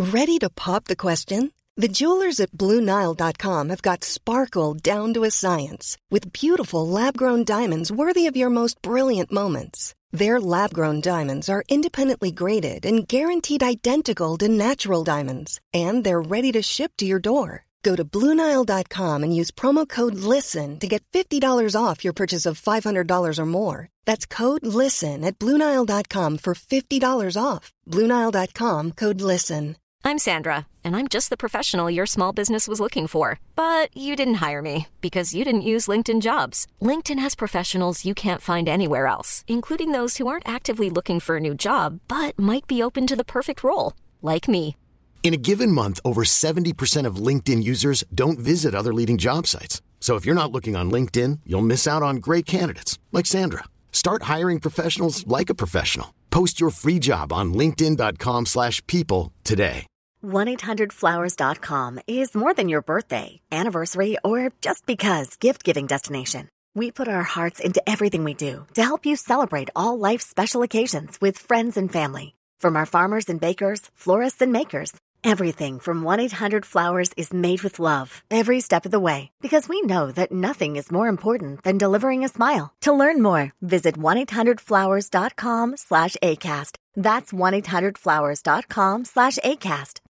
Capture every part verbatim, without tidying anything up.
Ready to pop the question? The jewelers at Blue Nile dot com have got sparkle down to a science with beautiful lab-grown diamonds worthy of your most brilliant moments. Their lab-grown diamonds are independently graded and guaranteed identical to natural diamonds, and they're ready to ship to your door. Go to Blue Nile dot com and use promo code LISTEN to get fifty dollars off your purchase of five hundred dollars or more. That's code LISTEN at Blue Nile dot com for fifty dollars off. Blue Nile dot com, code LISTEN. I'm Sandra, and I'm just the professional your small business was looking for. But you didn't hire me because you didn't use LinkedIn Jobs. LinkedIn has professionals you can't find anywhere else, including those who aren't actively looking for a new job, but might be open to the perfect role, like me. In a given month, over seventy percent of LinkedIn users don't visit other leading job sites. So if you're not looking on LinkedIn, you'll miss out on great candidates like Sandra. Start hiring professionals like a professional. Post your free job on linkedin dot com slash people today. one eight hundred flowers dot com is more than your birthday, anniversary, or just because gift-giving destination. We put our hearts into everything we do to help you celebrate all life's special occasions with friends and family. From our farmers and bakers, florists and makers, everything from one eight hundred flowers is made with love every step of the way, because we know that nothing is more important than delivering a smile. To learn more, visit one eight hundred flowers dot com slash ACAST. That's one eight hundred flowers dot com slash ACAST.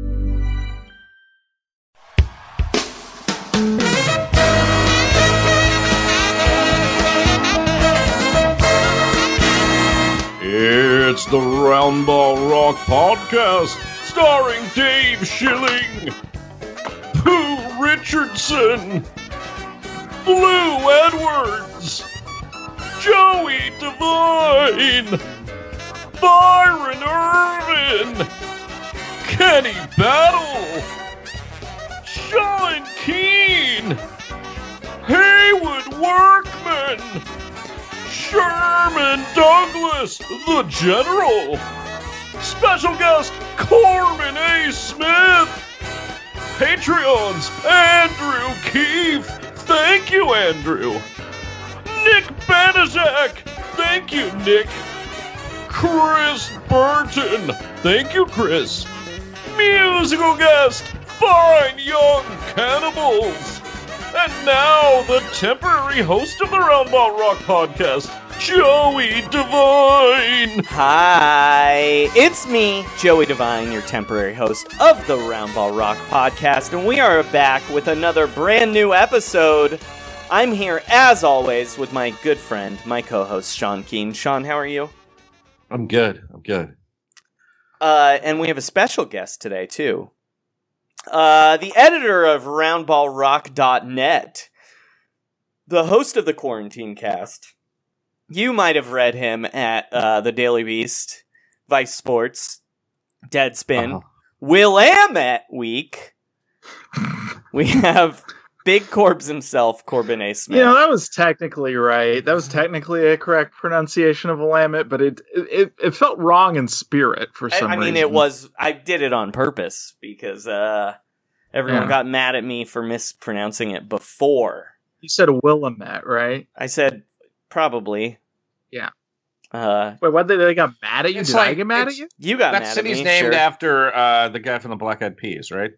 It's the Roundball Rock Podcast, starring Dave Schilling, Pooh Richardson, Blue Edwards, Joey Devine, Byron Irvin, Kenny Battle, Sean Keane, Haywood Workman, Sherman Douglas, the General, special guest Corbin A. Smith, Patreons Andrew Keefe, thank you Andrew, Nick Banaszak, thank you Nick, Chris Burton, thank you Chris, musical guest Fine Young Cannibals, and now the temporary host of the Roundball Rock Podcast, Joey Devine! Hi, it's me, Joey Devine, your temporary host of the Roundball Rock Podcast, and we are back with another brand new episode. I'm here, as always, with my good friend, my co-host, Sean Keane. Sean, how are you? I'm good, I'm good. Uh, and we have a special guest today, too. Uh, the editor of roundball rock dot net, the host of the Quarantine Cast. You might have read him at uh, the Daily Beast, Vice Sports, Deadspin, uh-huh. Willamette Week. We have Big Corbs himself, Corbin A. Smith. You know, that was technically right. That was technically a correct pronunciation of Willamette, but it it, it felt wrong in spirit for some I, I reason. mean, it was, I did it on purpose because uh, everyone yeah. got mad at me for mispronouncing it before. You said Willamette, right? I said probably. Yeah. Uh, Wait, what? They, they got mad at you? It's Did like, I get mad at you? You got that mad at city's me, named sure. after uh, the guy from the Black Eyed Peas, right?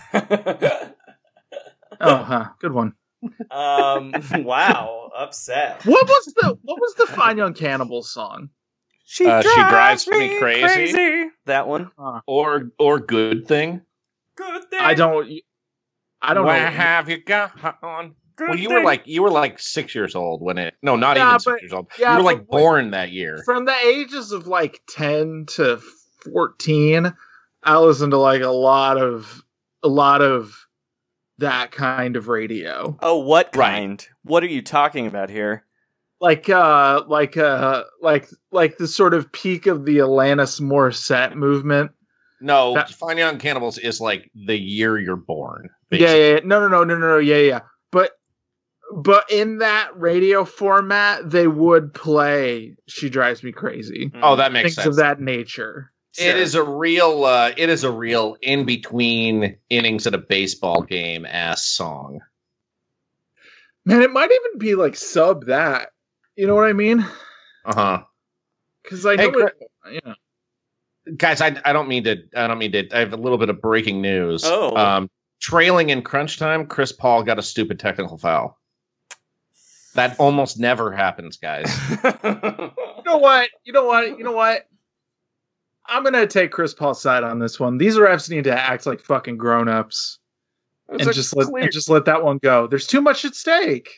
Oh, huh. Good one. um. Wow. Upset. What was the What was the Fine Young Cannibals song? She, Uh, drives, she drives me me crazy. crazy. That one. Uh, Or or Good Thing. Good thing. I don't. I don't What know. have you got on? Good Well, you thing. were like you were like six years old when it. No, not Yeah, even six but- years old. yeah, you were but like wait. born that year. From the ages of like ten to fourteen, I listened to like a lot of a lot of that kind of radio. Oh, what Right. kind? What are you talking about here? Like uh like uh like like the sort of peak of the Alanis Morissette movement. No, That- Fine Young Cannibals is like the year you're born. Yeah, basically. yeah, yeah. No, no, no, no, no, no, yeah, yeah. But but in that radio format, they would play "She Drives Me Crazy." Oh, that makes Things sense. of that nature. It is a real. Uh, it is a real in between innings at a baseball game ass song. Man, it might even be like sub that. You know what I mean? Uh huh. Because I Hey, know, it, you know, guys, I I don't mean to. I don't mean to. I have a little bit of breaking news. Oh. Um, trailing in crunch time, Chris Paul got a stupid technical foul. That almost never happens, guys. You know what? You know what? You know what? I'm gonna take Chris Paul's side on this one. These refs need to act like fucking grown-ups and just let and just let that one go. There's too much at stake.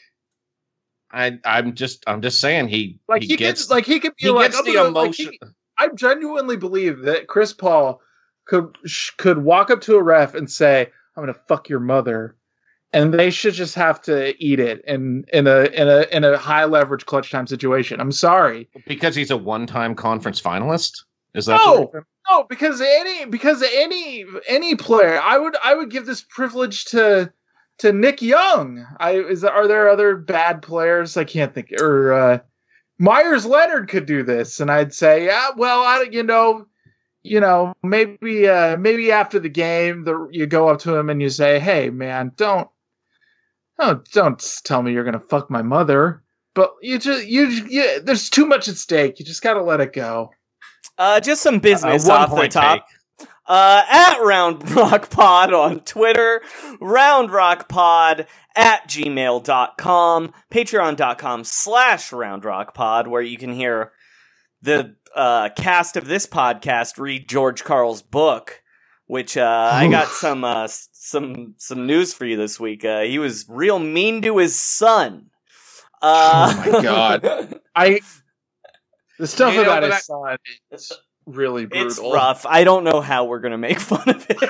I I'm just I'm just saying he like he, he gets could like he could be he like gets the gonna, emotion. Like, he, I genuinely believe that Chris Paul could sh- could walk up to a ref and say, "I'm gonna fuck your mother," and they should just have to eat it in in a in a in a high leverage clutch time situation. I'm sorry, because he's a one time conference finalist. Is that no? No, because any because any any player, I would I would give this privilege to to Nick Young. I is are there other bad players? I can't think. Or uh, Myers Leonard could do this, and I'd say, yeah, well, I you know, you know, maybe uh, maybe after the game, the, you go up to him and you say, hey, man, don't don't don't tell me you're gonna fuck my mother. But you just you, you there's too much at stake. You just gotta let it go. Uh, just some business uh, off the top. Uh, at Round Rock Pod on Twitter, Round Rock Pod at gmail dot com, patreon dot com slash Round Rock Pod, where you can hear the uh, cast of this podcast read George Carl's book, which uh, I got some uh, some some news for you this week. Uh, he was real mean to his son. Uh, oh my god! I. The stuff you know, about his I, son is really brutal. It's rough. I don't know how we're going to make fun of it.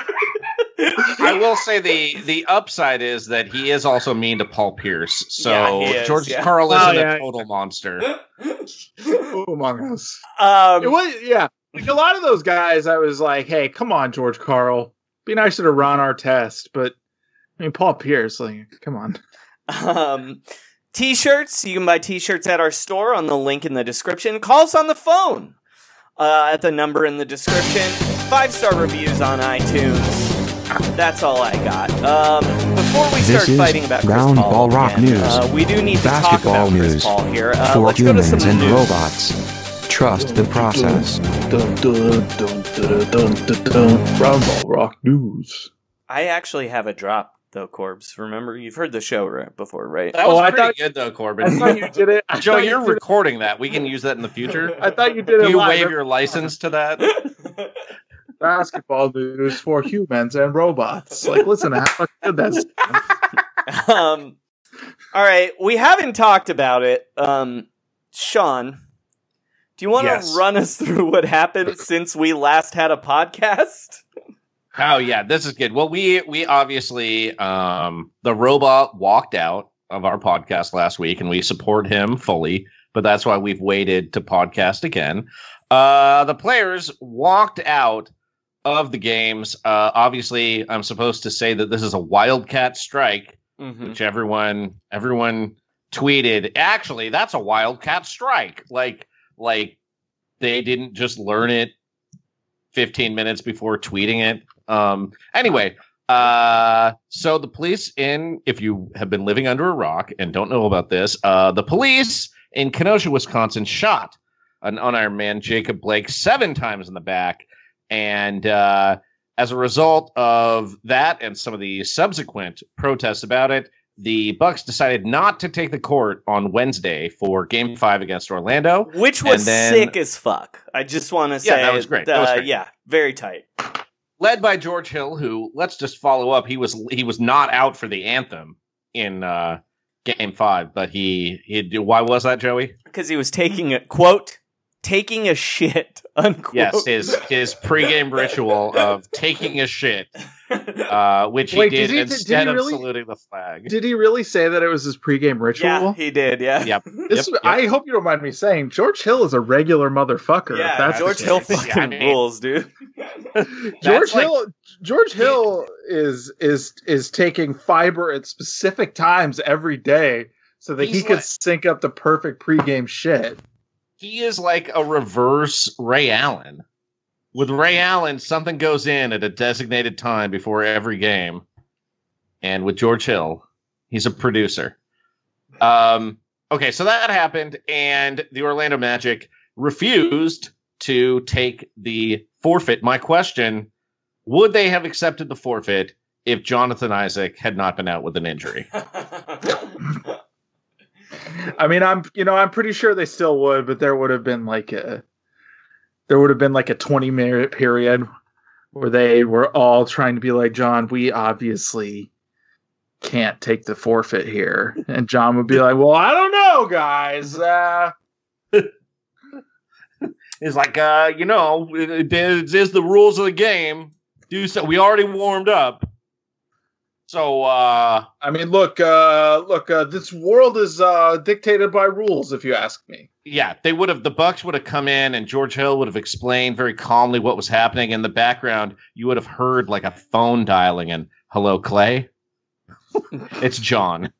I will say the the upside is that he is also mean to Paul Pierce. So yeah, is, George yeah. Karl isn't oh, yeah. a total monster. Who among us? Um, it was, yeah. Like a lot of those guys, I was like, hey, come on, George Karl. Be nicer to Ron Artest. But, I mean, Paul Pierce, like, come on. Um... T-shirts, you can buy t-shirts at our store on the link in the description. Call us on the phone uh, at the number in the description. Five-star reviews on iTunes. That's all I got. Um, before we this start fighting about Chris Round Paul Ball Rock again, News. Uh, we do need to talk Basketball about Chris news Paul here. Uh, for let's go to humans some and news. robots. Trust the process. Dun, dun, dun, dun, dun, dun, dun. Round Ball Rock News. I actually have a drop, though, Corbs. Remember, you've heard the show right, before, right? That was Oh, I pretty thought- good, though, I Corbin. thought you did it. I Joe, thought you you're did it- recording that. We can use that in the future. I thought you did it Do you live. waive your license to that? Basketball news for humans and robots. Like, listen to how fucking good that's. um, all right, we haven't talked about it. Um, Sean, do you want to Yes. run us through what happened since we last had a podcast? Oh yeah, this is good. Well, we we obviously um the robot walked out of our podcast last week, and we support him fully. But that's why we've waited to podcast again. Uh, the players walked out of the games. Uh, obviously, I'm supposed to say that this is a wildcat strike, Mm-hmm. which everyone everyone tweeted. Actually, that's a wildcat strike. Like like they didn't just learn it fifteen minutes before tweeting it. Um, anyway, uh, so the police in, if you have been living under a rock and don't know about this, uh, the police in Kenosha, Wisconsin shot an unarmed man, Jacob Blake, seven times in the back. And uh, as a result of that and some of the subsequent protests about it, the Bucks decided not to take the court on Wednesday for Game Five against Orlando, Which was and then- sick as fuck. I just want to say, Yeah, that was great. That was uh, great. Yeah, very tight. Led by George Hill, who, let's just follow up, he was he was not out for the anthem in uh, Game Five, but he he. Why was that, Joey? Because he was taking a quote, taking a shit, unquote. Yes, his his pregame ritual of taking a shit, uh, which he Wait, did, did he- did- did instead he really- of saluting the flag. Did he really say that it was his pregame ritual? Yeah, he did. Yeah. Yep. This, yep, yep. I hope you don't mind me saying, George Hill is a regular motherfucker. if Yeah, that's George the Hill case. fucking Yeah, I mean- rules, dude. George like- Hill. George Hill is is is taking fiber at specific times every day so that he He's could like- sync up the perfect pregame shit. He is like a reverse Ray Allen. With Ray Allen, something goes in at a designated time before every game. And with George Hill, he's a producer. Um, okay, so that happened, and the Orlando Magic refused to take the forfeit. My question, would they have accepted the forfeit if Jonathan Isaac had not been out with an injury? I mean, I'm, you know, I'm pretty sure they still would, but there would have been like a, there would have been like a twenty minute period where they were all trying to be like, John, we obviously can't take the forfeit here. And John would be like, well, I don't know, guys. Uh... It's like, uh, you know, it, it is the rules of the game. Do so. We already warmed up. So, uh, I mean, look, uh, look, uh, this world is uh, dictated by rules, if you ask me. Yeah, they would have, the Bucks would have come in and George Hill would have explained very calmly what was happening. In the background, you would have heard like a phone dialing in. Hello, Clay. It's John.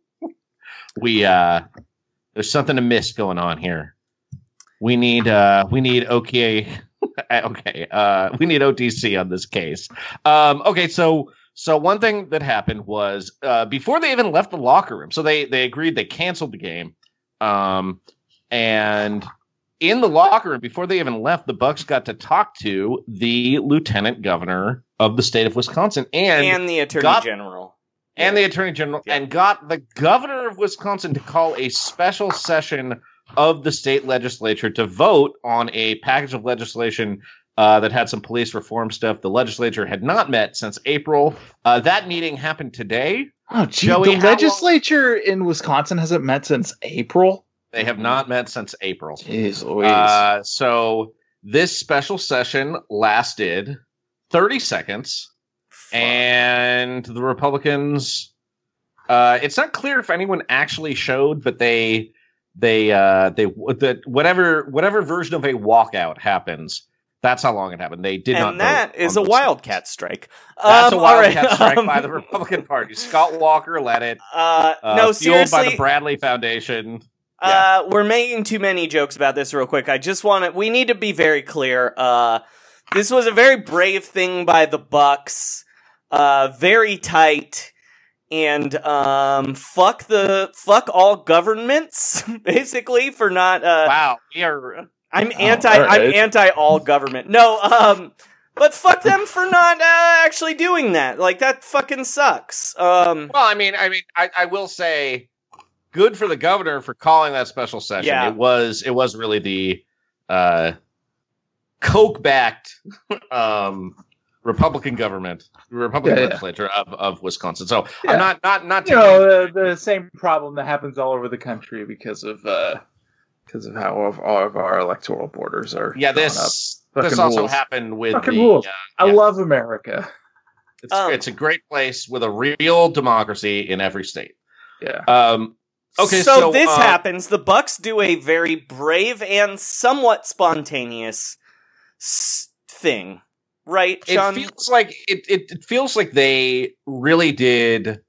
We, uh, there's something amiss going on here. We need, uh, we need okay. okay. Uh, we need O T C on this case. Um, okay. So, So one thing that happened was uh, before they even left the locker room, so they they agreed, they canceled the game, um, and in the locker room before they even left, the Bucks got to talk to the lieutenant governor of the state of Wisconsin and and the attorney got, general and the attorney general yeah. and got the governor of Wisconsin to call a special session of the state legislature to vote on a package of legislation Uh, that had some police reform stuff. The legislature had not met since April. Uh, that meeting happened today. Oh, gee, Joey, the legislature long- in Wisconsin hasn't met since April? They have not met since April. Jeez Louise. Uh, so this special session lasted thirty seconds. Fuck. And the Republicans, uh, it's not clear if anyone actually showed, but they, they, uh, they, the, whatever, whatever version of a walkout happens, that's how long it happened. They did and not. And that is a wildcat things. strike. That's um, a wildcat right. strike um, by the Republican Party. Scott Walker led it. Uh, uh, no, fueled seriously. by the Bradley Foundation. Uh, yeah. We're making too many jokes about this real quick. I just want to. We need to be very clear. Uh, this was a very brave thing by the Bucks. Uh, very tight. And um, fuck the fuck all governments, basically, for not. Uh, wow, we are. I'm anti. Oh, right. I'm anti all government. No, um, but fuck them for not uh, actually doing that. Like that fucking sucks. Um, well, I mean, I mean, I, I will say, good for the governor for calling that special session. Yeah. It was, it was really the uh, Coke-backed um, Republican government, Republican yeah, yeah. legislature of, of Wisconsin. So yeah. I'm not, not, not. You know, the, the same problem that happens all over the country because of. Uh, Because of how all of our electoral borders are. Yeah, this up. this Fucking also rules. happened with Fucking the. rules. Uh, I yeah. love America. It's um, it's a great place with a real democracy in every state. Yeah. Um. Okay. So, So, this uh, happens. The Bucks do a very brave and somewhat spontaneous s- thing, right, Sean? It feels like it, it. It feels like they really did.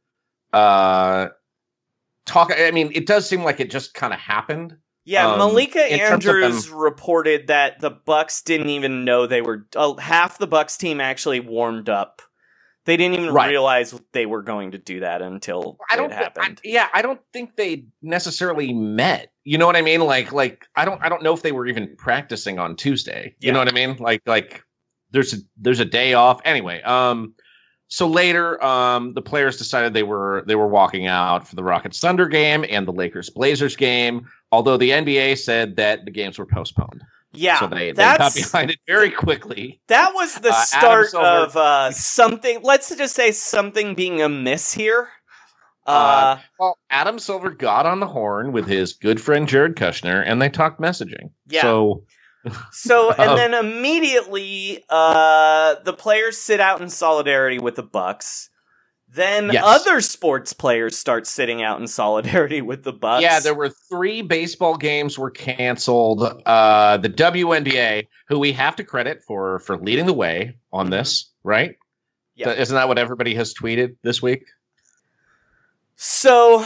Uh. Talk. I mean, it does seem like it just kind of happened. Yeah, Um, Malika in terms of Andrews them- reported that the Bucks didn't even know they were. Uh, half the Bucks team actually warmed up. They didn't even Right. realize they were going to do that until I don't. it thi- happened. I, yeah, I don't think they necessarily met. You know what I mean? Like, like I don't. I don't know if they were even practicing on Tuesday. You Yeah. know what I mean? Like, like there's a there's a day off anyway. Um. So later, um, the players decided they were they were walking out for the Rockets Thunder game and the Lakers Blazers game. Although the N B A said that the games were postponed. Yeah, So they, they that's got behind it very quickly. that was the Uh, Adam start Silver- of uh, something. Let's just say something being amiss here. Uh, Uh, well, Adam Silver got on the horn with his good friend Jared Kushner, and they talked messaging. Yeah. So, so and um, then immediately, uh, the players sit out in solidarity with the Bucks. Then Yes. other sports players start sitting out in solidarity with the Bucks. yeah, there were three baseball games were canceled. Uh, the W N B A, who we have to credit for for leading the way on this, right? Yeah. Th- Isn't that what everybody has tweeted this week? So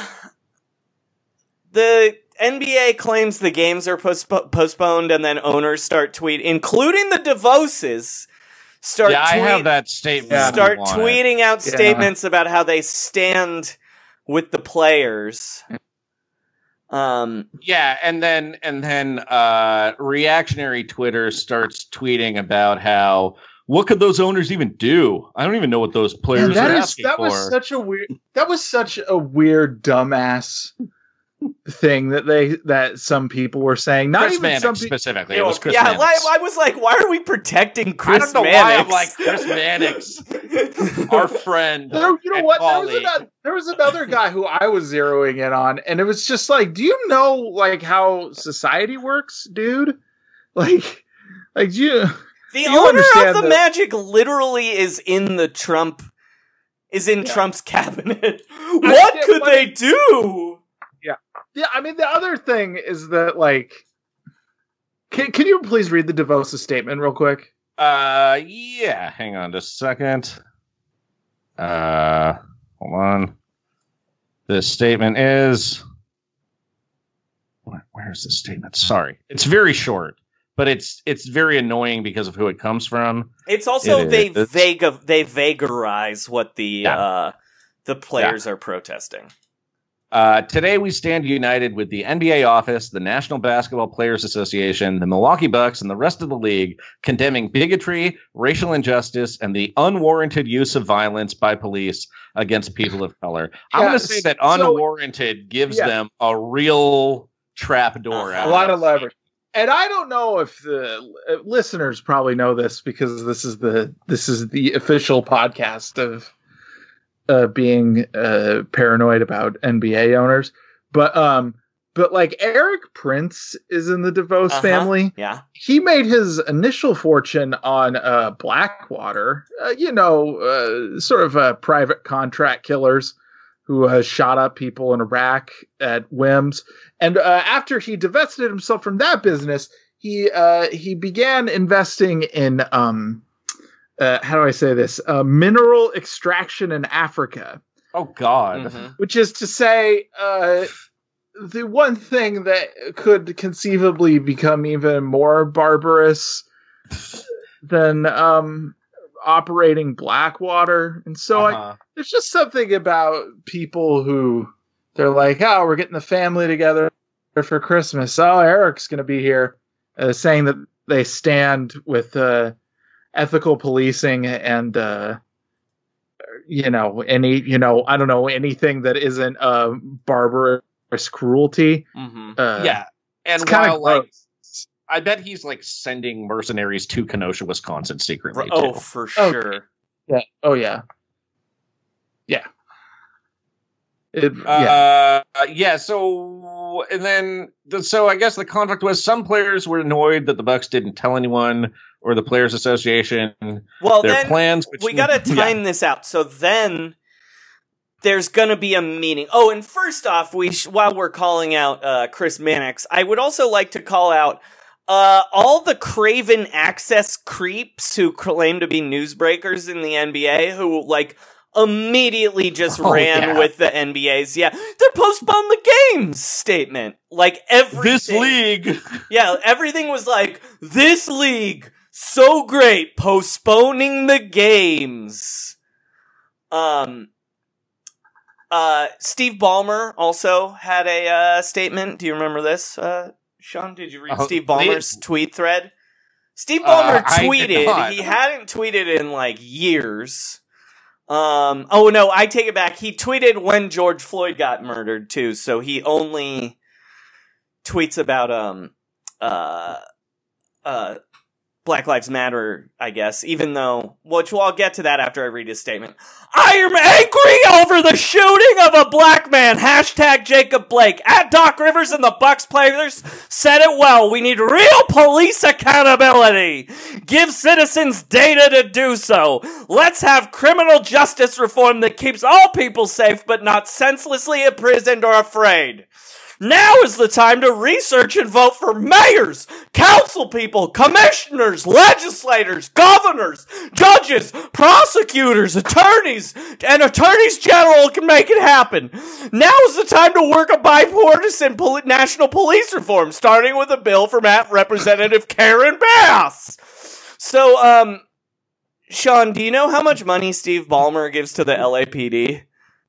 the N B A claims the games are postpo- postponed, and then owners start tweeting, including the DeVoses, start yeah, I tweet- have that statement. Yeah. if you start want it. tweeting out Yeah. statements about how they stand with the players. Um, yeah, and then and then uh, reactionary Twitter starts tweeting about how what could those owners even do? I don't even know what those players And that are is asking that for. was such a weird that was such a weird dumbass thing that they that some people were saying. Not Chris even Mannix some people. specifically. It was Chris yeah, Mannix. I, I was like, why are we protecting Chris I don't know Mannix? why I'm like Chris Mannix, our friend. There, you know and what? There was, colleague. another, there was another guy who I was zeroing in on, and it was just like, do you know like how society works, dude? Like, like do you? The you owner of understand the that- Magic literally is in the Trump, is in Yeah. Trump's cabinet. What get could what- they do? Yeah, I mean the other thing is that like, can can you please read the DeVos statement real quick? Uh, yeah. Hang on just a second. Uh, hold on. This statement is. Where, where's the statement? Sorry, it's very short, but it's it's very annoying because of who it comes from. It's also It they is. vague they vagarize what the Yeah. uh, the players are protesting. Uh, today, we stand united with the N B A office, the National Basketball Players Association, the Milwaukee Bucks, and the rest of the league, condemning bigotry, racial injustice, and the unwarranted use of violence by police against people of color. I'm going to Yes. say that So- unwarranted gives Yeah. them a real trapdoor. Uh, out A lot it. of leverage. And I don't know if the uh, listeners probably know this because this is the this is the official podcast of uh, being uh, paranoid about N B A owners, but um, but like Eric Prince is in the DeVos Uh-huh. family. Yeah. He made his initial fortune on uh, Blackwater, uh, you know, uh, sort of uh, private contract killers who uh, shot up people in Iraq at whims. And uh, after he divested himself from that business, he uh, he began investing in um, uh, how do I say this? Uh, mineral extraction in Africa, Oh, God. Mhm. which is to say, uh, the one thing that could conceivably become even more barbarous than um, operating Blackwater. And so I, Uh-huh. there's just something about people who they're like, oh, we're getting the family together for Christmas. Oh, Eric's going to be here, uh, saying that they stand with uh, ethical policing and, uh, you know, any, you know, I don't know, anything that isn't uh, barbarous cruelty. Mhm. Uh, Yeah. And it's kinda while, like, gross. I bet he's, like, sending mercenaries to Kenosha, Wisconsin secretly, Oh, too. for Oh, sure. Yeah. Oh, yeah. Yeah. It, yeah. Uh, yeah. So, and then, the, so I guess the conflict was some players were annoyed that the Bucks didn't tell anyone or the Players Association Well, their then plans. Which, we got to yeah. time this out. So then there's going to be a meeting. Oh, and first off, we sh- while we're calling out uh, Chris Mannix, I would also like to call out uh, all the Craven Access creeps who claim to be newsbreakers in the N B A who, like, immediately just Oh, ran yeah. with the N B A's, yeah, they're postponed the games statement. Like, everything. This league. Yeah, everything was like, this league, so great, postponing the games. Um, uh, Steve Ballmer also had a uh, statement. Do you remember this, uh, Sean? Did you read Oh, Steve Ballmer's please. tweet thread? Steve Uh, Ballmer I did tweeted. not. He hadn't tweeted in like years. Um, oh no, I take it back. He tweeted when George Floyd got murdered too, so he only tweets about um uh uh Black Lives Matter, I guess, even though, which well, I'll get to that after I read his statement. I am angry over the shooting of a black man. Hashtag Jacob Blake. At Doc Rivers and the Bucks players said it well. We need real police accountability. Give citizens data to do so. Let's have criminal justice reform that keeps all people safe but not senselessly imprisoned or afraid. Now is the time to research and vote for mayors, council people, commissioners, legislators, governors, judges, prosecutors, attorneys, and attorneys general can make it happen. Now is the time to work a bipartisan poli- national police reform, starting with a bill from Representative Karen Bass. So, um, Sean, do you know how much money Steve Ballmer gives to the L A P D?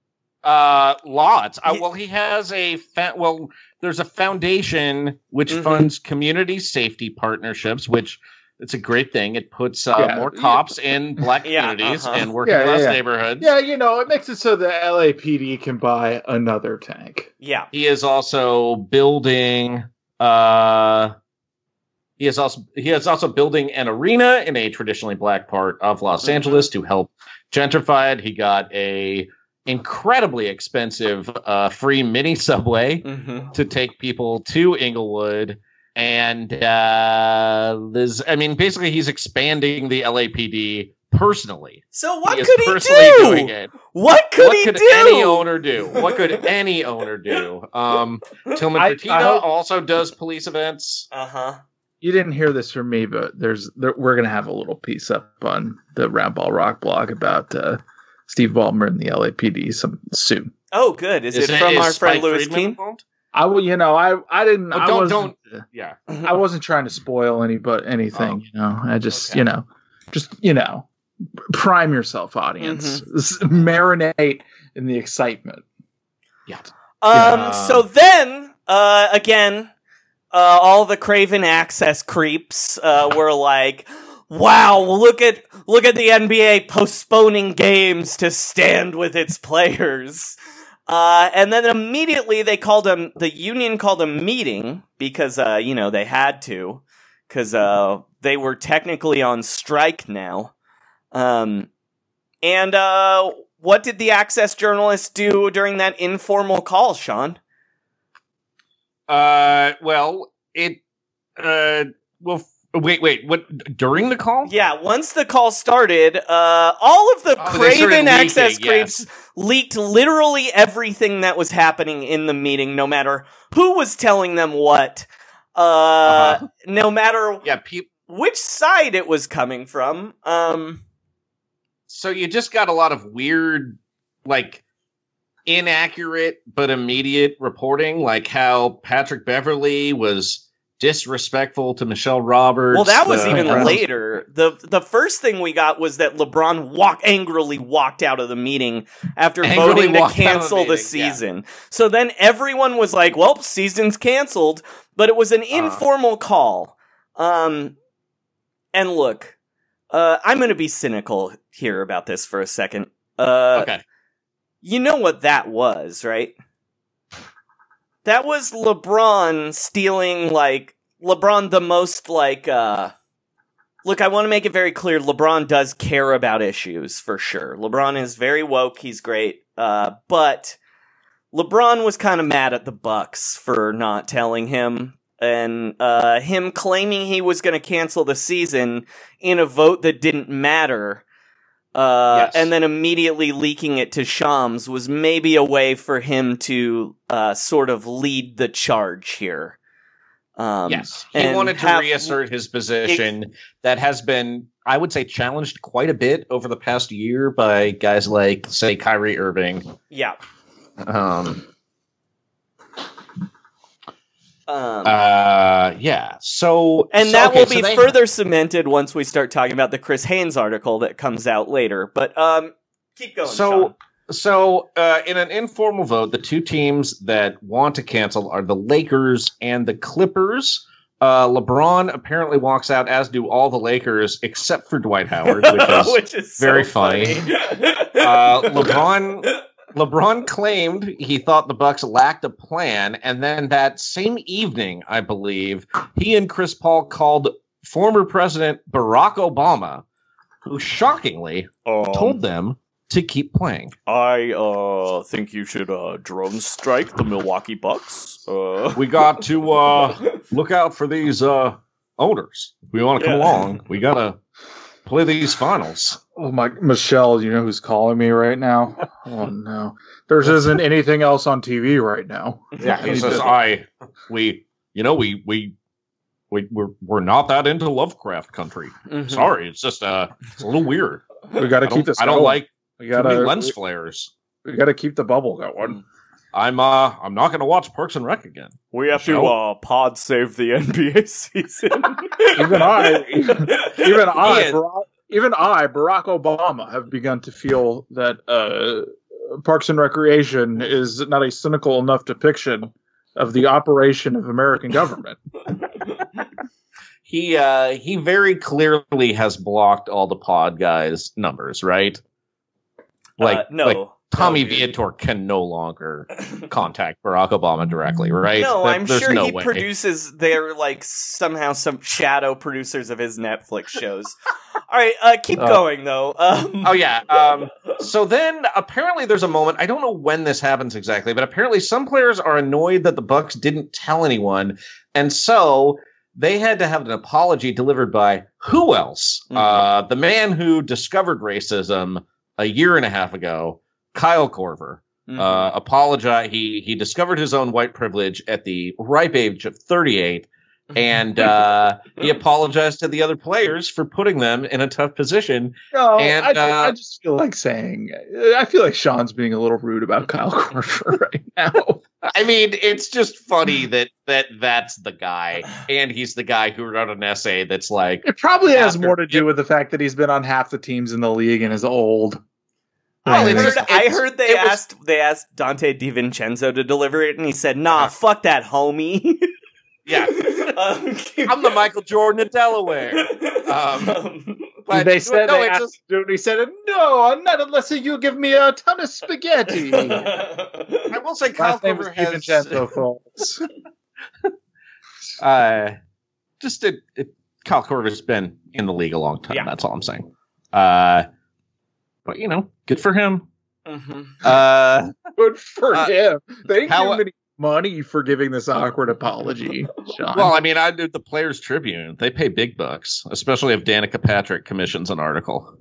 Uh, lots. Uh, He- well, he has a fa- well. There's a foundation which Mhm. funds community safety partnerships, which it's a great thing. It puts uh, Yeah. more cops in black Yeah, communities uh-huh. and working Yeah, yeah, class yeah. neighborhoods. Yeah, you know, it makes it so the L A P D can buy another tank. Yeah. He is also building. Uh, he is also he is also building an arena in a traditionally black part of Los Mhm. Angeles to help gentrify it. He got a incredibly expensive uh, free mini subway Mm-hmm. to take people to Inglewood. And uh, there's, I mean, basically, he's expanding the L A P D personally. So what he is could he personally do? doing it. What could what he could do? any owner do? What could any owner do? Um, Tillman I- I Fertitta hope- also does police events. Uh huh. You didn't hear this from me, but there's there, we're gonna have a little piece up on the Roundball Rock blog about uh, Steve Ballmer and the L A P D some soon. Oh, good. Is, Is it from is our friend Spike Louis Friedman Keene? involved? I will, you know, I I didn't. Oh, I don't- wasn't, Yeah. I wasn't trying to spoil any but anything. Oh. You know, I just Okay. you know, just you know, prime yourself, audience. Mm-hmm. Marinate in the excitement. Yeah. Um. Yeah. So then, uh, again, uh, all the Craven Access creeps uh, were like, "Wow, look at look at the N B A postponing games to stand with its players." Uh, and then immediately they called them. The union called a meeting because, uh, you know, they had to, because uh, they were technically on strike now. Um, and uh, what did the Access journalists do during that informal call, Sean? Uh, well, it. Uh, well, f- wait, wait. What during the call? Yeah, once the call started, uh, all of the Oh, they started Craven leaking, Access yes. creeps leaked literally everything that was happening in the meeting, no matter who was telling them what, uh, Uh-huh. no matter Yeah. People. which side it was coming from. Um, So you just got a lot of weird, like, inaccurate but immediate reporting, like how Patrick Beverly was disrespectful to Michelle Roberts. well, that was the- even Browns. later. the The first thing we got was that LeBron walk angrily walked out of the meeting after Angrily voting to walked out of the cancel the, meeting, season. So then everyone was like, "Well, season's canceled," but it was an Uh-huh. informal call. Um, and look, uh, I'm going to be cynical here about this for a second. Uh, Okay. You know what that was, right? That was LeBron stealing, like, LeBron the most, like, uh... Look, I want to make it very clear, LeBron does care about issues, for sure. LeBron is very woke, he's great, uh, but LeBron was kind of mad at the Bucks for not telling him, and, uh, him claiming he was going to cancel the season in a vote that didn't matter, Uh, Yes. and then immediately leaking it to Shams was maybe a way for him to uh, sort of lead the charge here. Um, Yes. He and wanted to have- reassert his position that has been, I would say, challenged quite a bit over the past year by guys like, say, Kyrie Irving. Yeah. Um, Um, uh, yeah. So, and so- that okay, will so be they- further cemented once we start talking about the Chris Haynes article that comes out later. But um, keep going, So, Sean. so uh, in an informal vote, the two teams that want to cancel are the Lakers and the Clippers. Uh, LeBron apparently walks out, as do all the Lakers, except for Dwight Howard, which is Which is so very funny. uh, LeBron. LeBron claimed he thought the Bucks lacked a plan, and then that same evening, I believe, he and Chris Paul called former President Barack Obama, who shockingly Um, told them to keep playing. I uh, think you should uh, drone strike the Milwaukee Bucks. Uh, We got to uh, look out for these uh, owners. If we want to come Yeah. along, we got to play these finals. Oh my, Michelle, you know who's calling me right now? Oh no, there isn't anything else on T V right now. Yeah, he says, I, we, you know, we, we, we, we're, we're not that into Lovecraft country. Mhm. Sorry, it's just, uh, it's a little weird. We got I to don't, keep this. I don't going. like We too gotta many lens we, flares. we got to keep the bubble going. I'm, uh, I'm not going to watch Parks and Rec again. We have to Michelle? uh, pod save the N B A season. Even I, even, even I, Ian. Barack, even I, Barack Obama, have begun to feel that uh, Parks and Recreation is not a cynical enough depiction of the operation of American government. He uh, he very clearly has blocked all the pod guys' numbers, right? Like, uh, no. like Tommy no, Viator can no longer contact Barack Obama directly, right? No, That- I'm there's sure no he way. produces. They're like somehow some shadow producers of his Netflix shows. All right, uh, keep Uh, going though. Um, Oh yeah. Um, so then apparently there's a moment. I don't know when this happens exactly, but apparently some players are annoyed that the Bucks didn't tell anyone, and so they had to have an apology delivered by who else? Mhm. Uh, the man who discovered racism a year and a half ago, Kyle Korver. mhm. Uh, apologize. He he discovered his own white privilege at the ripe age of thirty-eight, and uh, he apologized to the other players for putting them in a tough position. No, And, I, uh, I just feel like saying, I feel like Sean's being a little rude about Kyle Korver right now. I mean, it's just funny that that that's the guy, and he's the guy who wrote an essay that's like, It probably has After- more to do with the fact that he's been on half the teams in the league and is old. I it's heard, just- I it's- heard they it was- asked they asked Dante DiVincenzo to deliver it, and he said, "Nah, Uh-huh. fuck that, homie." yeah, um, keep- I'm the Michael Jordan of Delaware. Um, Um, But they said no, they it's asked just, him to do it, and he said, "No, not unless you give me a ton of spaghetti." I will say, Kyle Last name was Korver has DiVincenzo, folks. uh, just it, it, Kyle Korver's been in the league a long time. Yeah. That's all I'm saying. Uh, but you know, good for him. mhm. Uh, Good for Uh, him. They didn't how- give him any money for giving this awkward apology, Sean. well, I mean, I do the Players Tribune. They pay big bucks, especially if Danica Patrick commissions an article.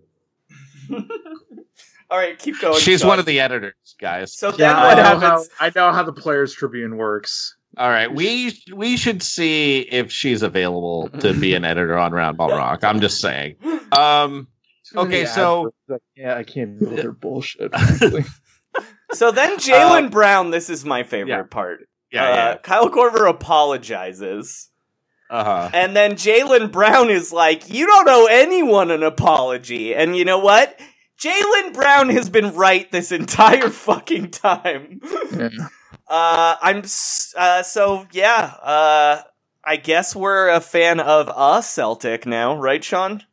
All right, keep going. She's Sean. one of the editors, guys. So then yeah, what I know, how, happens? I know how the Players Tribune works. All right, we we should see if she's available to be an editor on Roundball Rock. I'm just saying. Um, Okay, Yeah, so- yeah, I can't deal with their bullshit. Frankly. So then Jalen Uh, Brown. This is my favorite yeah. part. yeah, uh, yeah. Kyle Korver apologizes. Uh huh. And then Jalen Brown is like, "You don't owe anyone an apology." And you know what? Jalen Brown has been right this entire fucking time. Yeah. Uh, I'm s- uh, so yeah. Uh, I guess we're a fan of a Celtic now, right, Sean?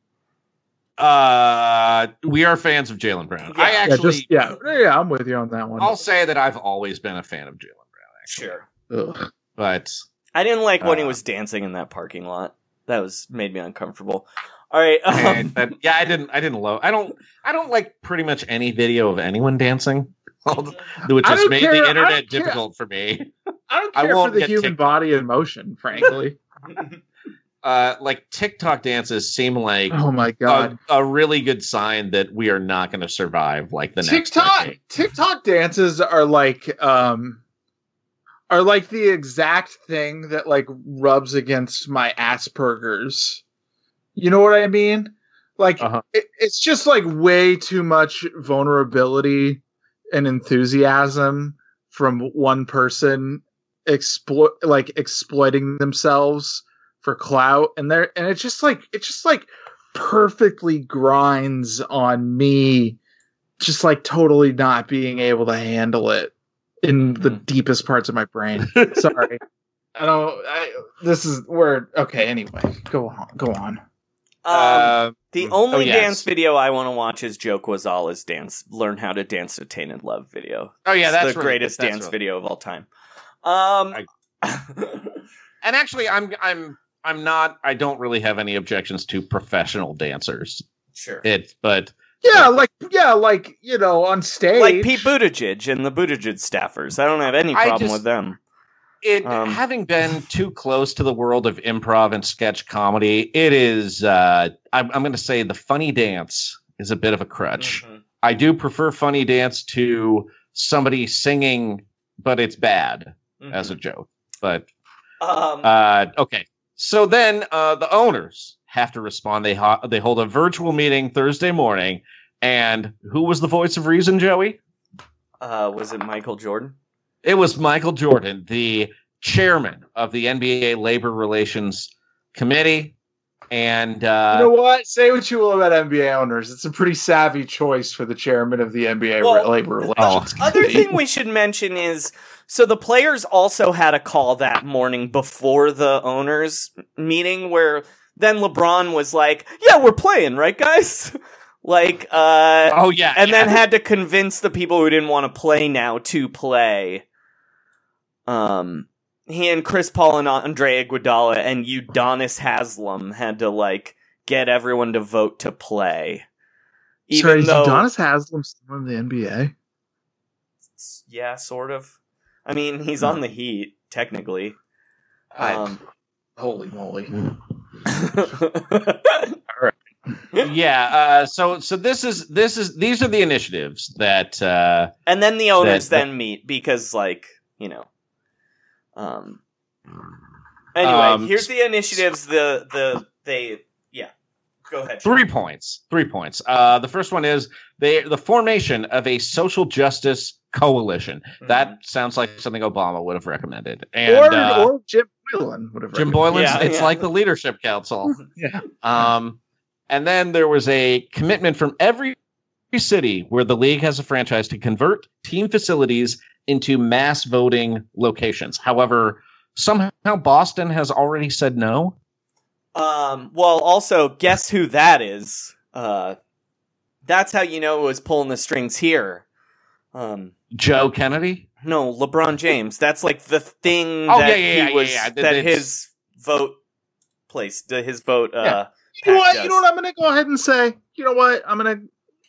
Uh, we are fans of Jalen Brown. Yeah. I Yeah, actually, just, yeah, yeah, I'm with you on that one. I'll say that I've always been a fan of Jalen Brown. Actually. Sure. Ugh. But I didn't like when he Uh, was dancing in that parking lot. That was made me uncomfortable. All right. I- Um, but yeah, I didn't. I didn't love. I don't. I don't like pretty much any video of anyone dancing, which I has don't made care- I the don't internet care. difficult for me. I don't I care for won't the get human ticked. body in motion, frankly. Uh, like TikTok dances seem like Oh my god. a, a really good sign that we are not going to survive like the next TikTok decade. TikTok dances are like um are like the exact thing that like rubs against my Asperger's. You know what I mean? Like Uh-huh. it, it's just like way too much vulnerability and enthusiasm from one person exploit like exploiting themselves for clout, and they're and it's just like it just like perfectly grinds on me, just like totally not being able to handle it in the deepest parts of my brain. Sorry, I don't. I, this is where okay. Anyway, go on. Go on. um, Uh, the only oh, yes. dance video I want to watch is Joe Quazala's dance, learn how to dance to Tainted Love video. oh yeah, It's that's the really- greatest that's dance really- video of all time. Um, And actually, I'm I'm I'm not. I don't really have any objections to professional dancers. sure. It, but Yeah, like yeah, like you know, on stage, Like Pete Buttigieg and the Buttigieg staffers. I don't have any I problem just- with them. it Um, having been too close to the world of improv and sketch comedy, it is. Uh, I'm I'm going to say the funny dance is a bit of a crutch. Mhm. I do prefer funny dance to somebody singing, but it's bad as a joke. But Um, uh, okay, so then uh, the owners have to respond. They ho- they hold a virtual meeting Thursday morning, and who was the voice of reason, Joey? uh, was it Michael Jordan? It was Michael Jordan, the chairman of the N B A Labor Relations Committee. And uh, you know what? Say what you will about N B A owners. It's a pretty savvy choice for the chairman of the N B A Well, labor relations. Oh. Other thing we should mention is, so the players also had a call that morning before the owners meeting where then LeBron was like, yeah, we're playing, right, guys? like, uh, oh, yeah. And yeah. then had to convince the people who didn't want to play now to play. Um, he and Chris Paul and Andre Iguodala and Udonis Haslem had to, like, get everyone to vote to play. Even Sorry, though, is Udonis Haslem still in the N B A? Yeah, sort of. I mean, he's on the Heat, technically. Um, I, holy moly. All right. Yeah, uh, so so this is this is these are the initiatives that uh, and then the owners that, then that, meet because, like, you know. Um. Anyway, um, here's the initiatives. The the they yeah. Go ahead. Three points. Three points. Uh, the first one is they the formation of a social justice coalition. Mm-hmm. That sounds like something Obama would have recommended. And, or, uh, or Jim Boylan would have Jim recommended. Boylan. Yeah, it's yeah. like the Leadership Council. yeah. Um, and then there was a commitment from every city where the league has a franchise to convert team facilities into mass voting locations. However, somehow Boston has already said no. Um, well, also, guess who that is? Uh, that's how you know it was pulling the strings here. Um, Joe Kennedy? No, LeBron James. That's like the thing oh, that yeah, yeah, he yeah, was, yeah, yeah. that It's... his vote placed, his vote, uh, yeah. You know what? does. You know what I'm going to go ahead and say? You know what? I'm going to.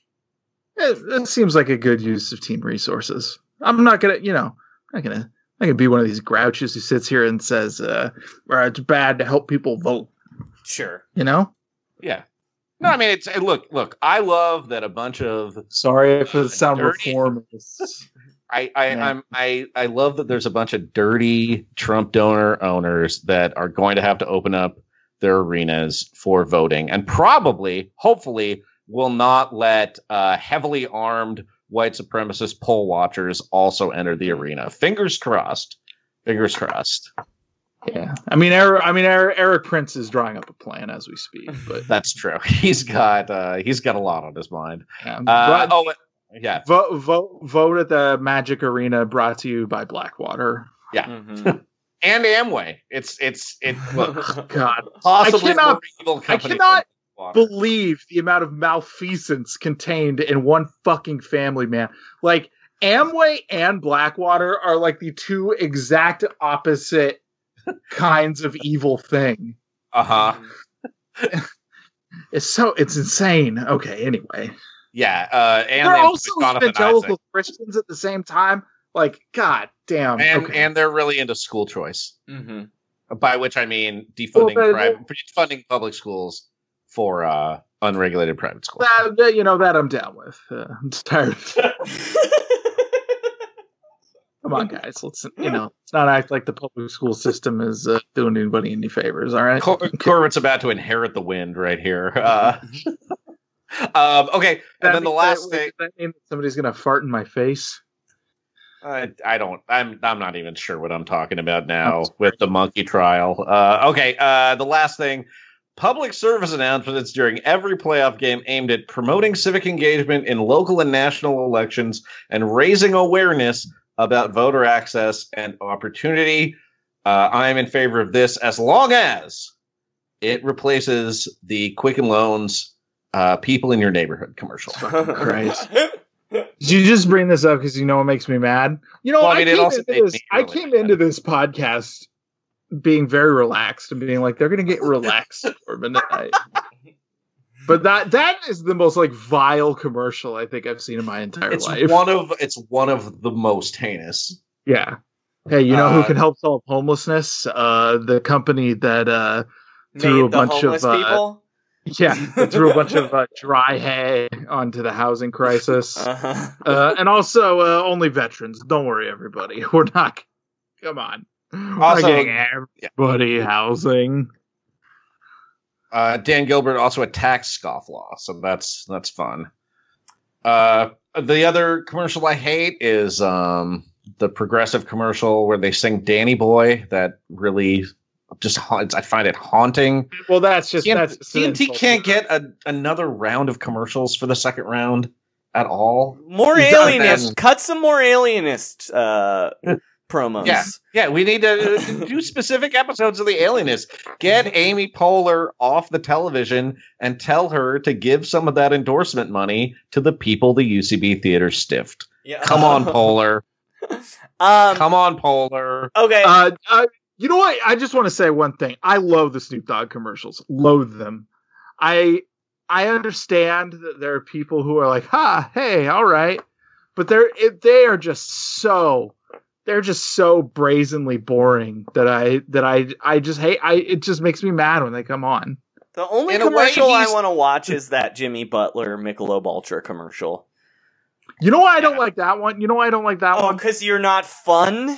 It, it seems like a good use of team resources. I'm not going to, you know, I'm not going to. I can be one of these grouches who sits here and says, uh, well, it's bad to help people vote. Sure. You know? Yeah. No, I mean, it's look, look, I love that a bunch of. Sorry if it sounds dirty, reformist. I, I, yeah. I'm, I, I love that there's a bunch of dirty Trump donor owners that are going to have to open up their arenas for voting and probably, hopefully, will not let uh, heavily armed white supremacist poll watchers also enter the arena. Fingers crossed. Fingers crossed. Yeah, I mean, Eric, I mean, Eric, Eric Prince is drawing up a plan as we speak. But that's true. He's got uh, he's got a lot on his mind. Yeah, uh, oh, yeah. Vote, vote, vote at the Magic Arena. Brought to you by Blackwater. Yeah, mm-hmm. and Amway. It's it's it. Look, God, possibly I cannot, evil company. I cannot believe the amount of malfeasance contained in one fucking family, man. Like Amway and Blackwater are like the two exact opposite kinds of evil thing. Uh-huh. It's so it's insane. Okay, anyway. Yeah, uh and they're also evangelical Christians at the same time. Like, god damn. And okay. and they're really into school choice. Mm-hmm. By which I mean defunding well, private funding public schools for uh unregulated private schools. That, you know, that I'm down with. Uh, I'm tired. Come on, guys. Let's, you know, let's not act like the public school system is uh, doing anybody any favors. All right. Cor- Corbett's about to inherit the wind right here. Uh, um, okay, and then the last that, thing. Does that mean that somebody's gonna fart in my face? I, I don't. I'm. I'm not even sure what I'm talking about now with the monkey trial. Uh, okay. Uh, the last thing. Public service announcements during every playoff game aimed at promoting civic engagement in local and national elections and raising awareness about voter access and opportunity. Uh, I am in favor of this as long as it replaces the Quicken Loans uh, people in your neighborhood commercial. Christ. Did you just bring this up because you know what makes me mad? You know, well, I, mean, I, came, into this, I really came into this podcast being very relaxed and being like, they're going to get relaxed for a minute. But that that is the most like vile commercial I think I've seen in my entire it's life. One of it's one of the most heinous. Yeah. Hey, you know uh, who can help solve homelessness? Uh, the company that uh, threw a bunch of uh, people? yeah, that threw a bunch of uh, dry hay onto the housing crisis, uh-huh. uh, and also uh, only veterans. Don't worry, everybody. We're not. Come on. We're also, not getting everybody yeah. housing. Uh, Dan Gilbert also attacks scofflaw, so that's that's fun. Uh, the other commercial I hate is um, the Progressive commercial where they sing "Danny Boy." That really just ha- I find it haunting. Well, that's just T N- that's T N T can't get a, another round of commercials for the second round at all. More He's done alienist. that. Cut some more alienist uh, promos. Yeah, yeah. We need to do specific episodes of the Alienist. Get Amy Poehler off the television and tell her to give some of that endorsement money to the people the U C B theater stiffed. Yeah. Come on, Poehler. Um, Come on, Poehler. okay. Uh, uh, you know what? I just want to say one thing. I loathe the Snoop Dogg commercials. Loathe them. I I understand that there are people who are like, "Ha, hey, all right," but they're it, they are just so they're just so brazenly boring that I that I I just hate. I it just makes me mad when they come on. The only In a way, commercial I he's- want to watch is that Jimmy Butler Michelob Ultra commercial. You know why I don't like that one? You know why I don't like that Oh, one? because you're not fun?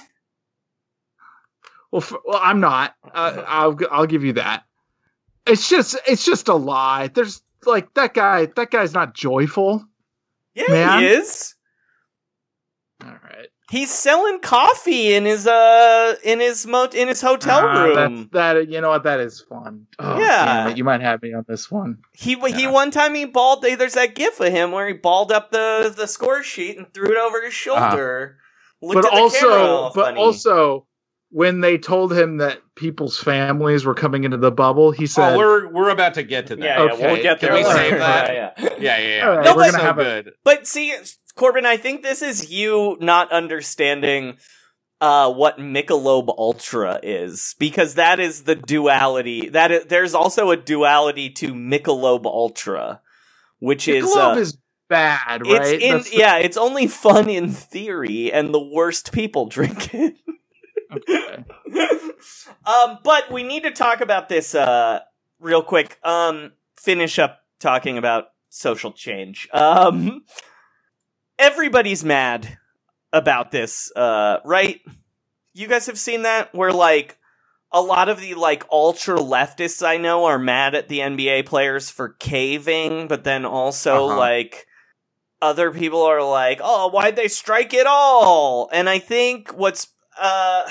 Well, f- well, I'm not. Uh, I'll I'll give you that. It's just it's just a lie. There's like that guy. That guy's not joyful. Yeah, Man. he is. All right. He's selling coffee in his uh in his mo- in his hotel Ah, room. that's- that you know what? That is fun. Oh, Yeah. damn it, you might have me on this one. He he Yeah. one time he balled. There's that gif of him where he balled up the the score sheet and threw it over his shoulder. Looked but at the also, camera all but funny. also, when they told him that people's families were coming into the bubble, he said, Oh, we're we're about to get to that. yeah, yeah, okay. we'll get there. Can we later. save that? Yeah, yeah. Yeah, yeah, yeah. All right, No, we're but- gonna so have a, good. But see, Corbin, I think this is you not understanding uh, what Michelob Ultra is, because that is the duality. That is, there's also a duality to Michelob Ultra, which is Michelob uh, is bad, it's right? in That's the- yeah, it's only fun in theory, and the worst people drink it. Okay. um, but we need to talk about this uh, real quick. Um, finish up talking about social change. Um, everybody's mad about this, uh, right? You guys have seen that? Where, like, a lot of the, like, ultra-leftists I know are mad at the N B A players for caving, but then also, Uh-huh. like, other people are like, oh, why'd they strike it all? And I think what's, uh...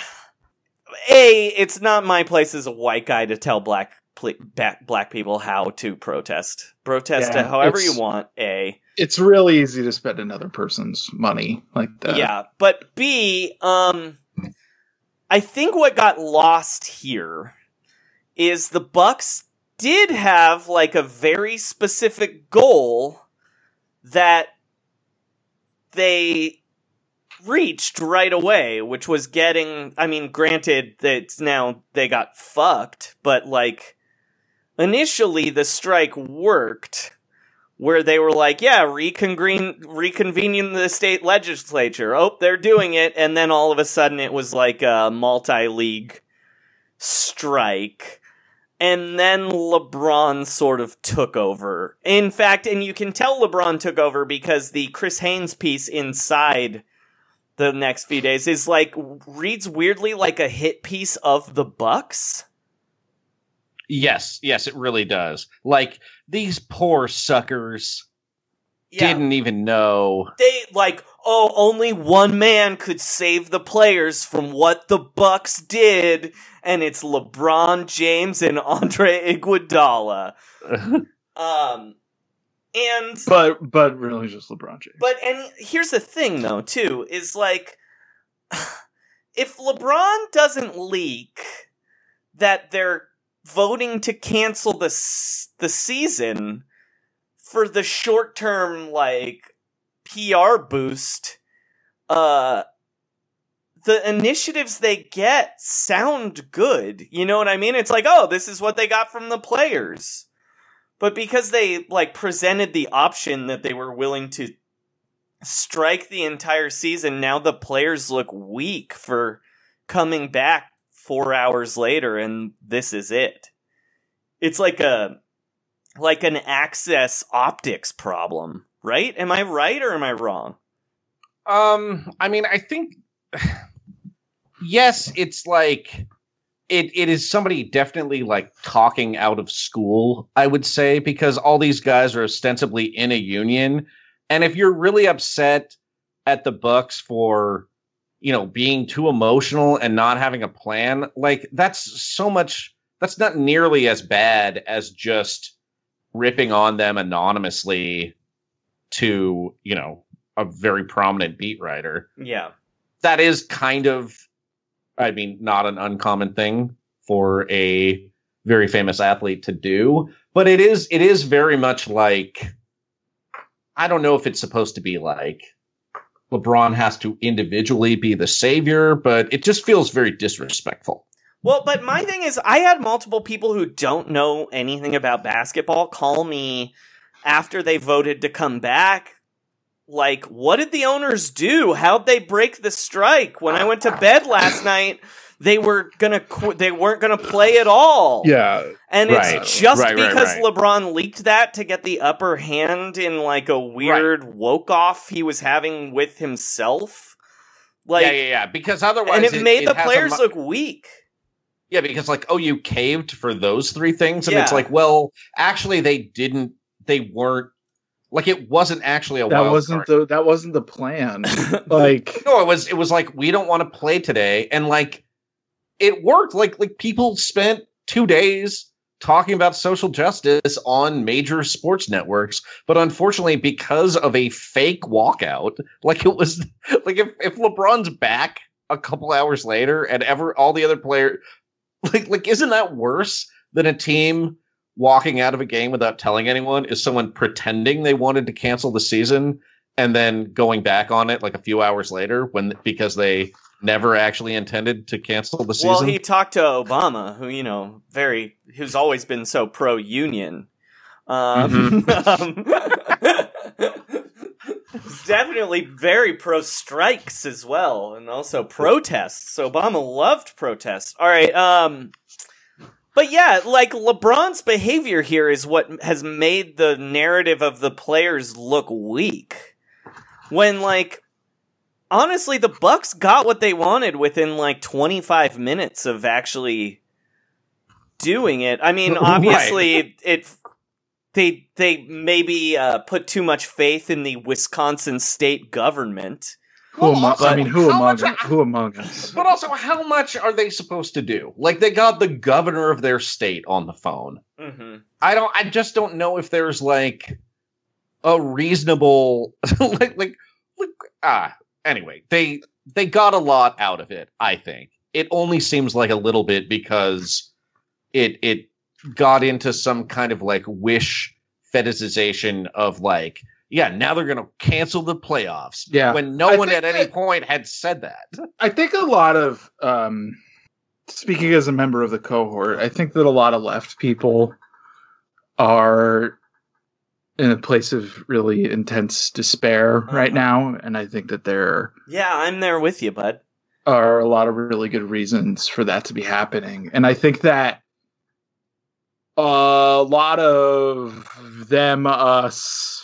A, it's not my place as a white guy to tell black pl- ba- black people how to protest. Protest Yeah, however it's- you want, A. It's really easy to spend another person's money like that. Yeah, but B, um, I think what got lost here is the Bucks did have like a very specific goal that they reached right away, which was getting, I mean, granted that now they got fucked, but like initially the strike worked. Where they were like, yeah, reconvene, reconvening the state legislature. Oh, they're doing it. And then all of a sudden it was like a multi-league strike. And then LeBron sort of took over. In fact, and you can tell LeBron took over because the Chris Haynes piece inside the next few days is like, reads weirdly like a hit piece of the Bucks. Yes, yes, it really does. Like, these poor suckers Yeah. didn't even know. They like, oh, only one man could save the players from what the Bucks did, and it's LeBron James and Andre Iguodala. Um, and But but really just LeBron James. but and here's the thing, though, too, is like, if LeBron doesn't leak that they're voting to cancel the s- the season for the short term like P R boost, uh the initiatives they get sound good. You know what I mean? It's like, oh, this is what they got from the players. But because they like presented the option that they were willing to strike the entire season, now the players look weak for coming back four hours later, and this is it. It's like a like an access optics problem, right? Am I right or am I wrong? Um, I mean, I think yes, it's like it it is somebody definitely like talking out of school, I would say, because all these guys are ostensibly in a union. And if you're really upset at the Bucks for you know, being too emotional and not having a plan, like that's so much, that's not nearly as bad as just ripping on them anonymously to, you know, a very prominent beat writer. Yeah. That is kind of, I mean, not an uncommon thing for a very famous athlete to do, but it is, it is very much like, I don't know if it's supposed to be like LeBron has to individually be the savior, but it just feels very disrespectful. Well, but my thing is, I had multiple people who don't know anything about basketball call me after they voted to come back. Like, what did the owners do? How'd they break the strike? When I went to bed last night, they were gonna qu- they weren't gonna play at all. Yeah, and right. it's just right, because right, right. LeBron leaked that to get the upper hand in like a weird right. woke off he was having with himself. Like, yeah, yeah, yeah. Because otherwise, and it, it made it the has players a mu- look weak. Yeah, because like, oh, you caved for those three things, and Yeah. it's like, well, actually, they didn't. They weren't. Like, it wasn't actually a that wild wasn't card. the that wasn't the plan. Like, No, it was. It was like, we don't want to play today, and like, it worked. Like, like people spent two days talking about social justice on major sports networks, but unfortunately, because of a fake walkout, like it was like if if LeBron's back a couple hours later and ever all the other players, like like isn't that worse than a team walking out of a game without telling anyone? Is someone pretending they wanted to cancel the season and then going back on it like a few hours later when because they never actually intended to cancel the season? Well, he talked to Obama, who, you know, very who's always been so pro-union. Um, Mm-hmm. um, he's definitely very pro-strikes as well, and also protests. Obama loved protests. All right, um, but yeah, like LeBron's behavior here is what has made the narrative of the players look weak. When, like, honestly, the Bucks got what they wanted within like twenty-five minutes of actually doing it. I mean, obviously, Right. it they they maybe uh, put too much faith in the Wisconsin state government. who among, also, I mean, who how among much- who among us? But also, how much are they supposed to do? Like, they got the governor of their state on the phone. Mm-hmm. I don't. I just don't know if there's like a reasonable like like like ah. Anyway, they they got a lot out of it. I think it only seems like a little bit because it it got into some kind of like wish fetishization of like, yeah, now they're gonna cancel the playoffs. Yeah. when no I one think at any that- point had said that. I think a lot of, um, speaking as a member of the cohort, I think that a lot of left people are in a place of really intense despair Uh-huh. right now, and I think that there Yeah, I'm there with you, bud. are a lot of really good reasons for that to be happening. And I think that a lot of them, us,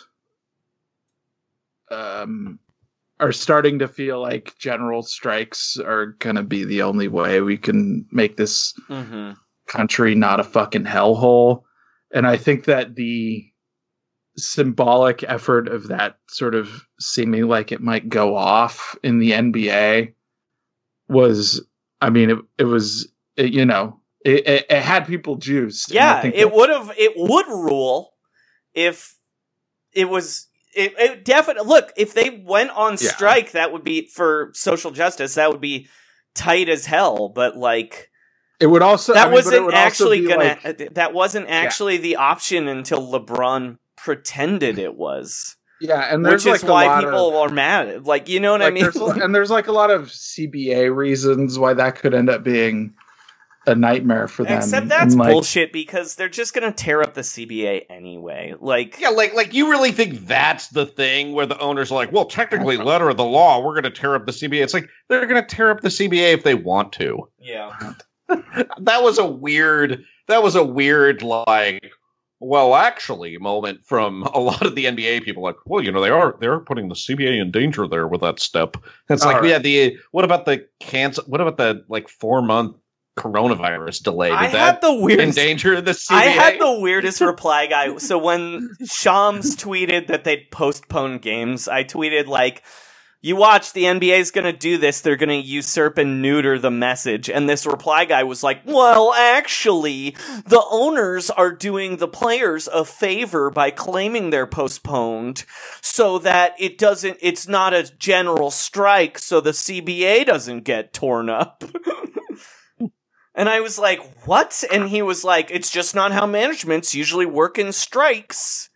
um, are starting to feel like general strikes are going to be the only way we can make this Mm-hmm. country not a fucking hellhole. And I think that the symbolic effort of that sort of seeming like it might go off in the N B A was, I mean, it, it was, it, you know, it, it, it had people juiced. And I Yeah, think it that- would have. It would rule if it was. It, it definitely look if they went on Yeah. strike. That would be for social justice. That would be tight as hell. But like It would also that I mean, but it wasn't would also actually be gonna. like- that wasn't actually the option until LeBron pretended it was, yeah, and which there's is like a why lot people of, are mad. Like, you know what I like, mean? there's- and there's like a lot of C B A reasons why that could end up being a nightmare for them. Except that's And, like, bullshit because they're just gonna tear up the C B A anyway. Like, Yeah, like like you really think that's the thing where the owners are like, well, technically, letter of the law, we're going to tear up the C B A. It's like they're going to tear up the C B A if they want to. yeah. That was a weird. That was a weird like. Well, actually, moment from a lot of the N B A people. Like, well, you know, they are they are putting the C B A in danger there with that step. It's like, All right. yeah, the what about the cancel? What about the like four month coronavirus delay? Did I that had the weirdest. endanger the C B A? I had the weirdest reply guy. So when Shams tweeted that they'd postpone games, I tweeted like, You watch, the N B A is going to do this. They're going to usurp and neuter the message. And this reply guy was like, well, actually, the owners are doing the players a favor by claiming they're postponed so that it doesn't, it's not a general strike, so the C B A doesn't get torn up. And I was like, what? And he was like, it's just not how managements usually work in strikes.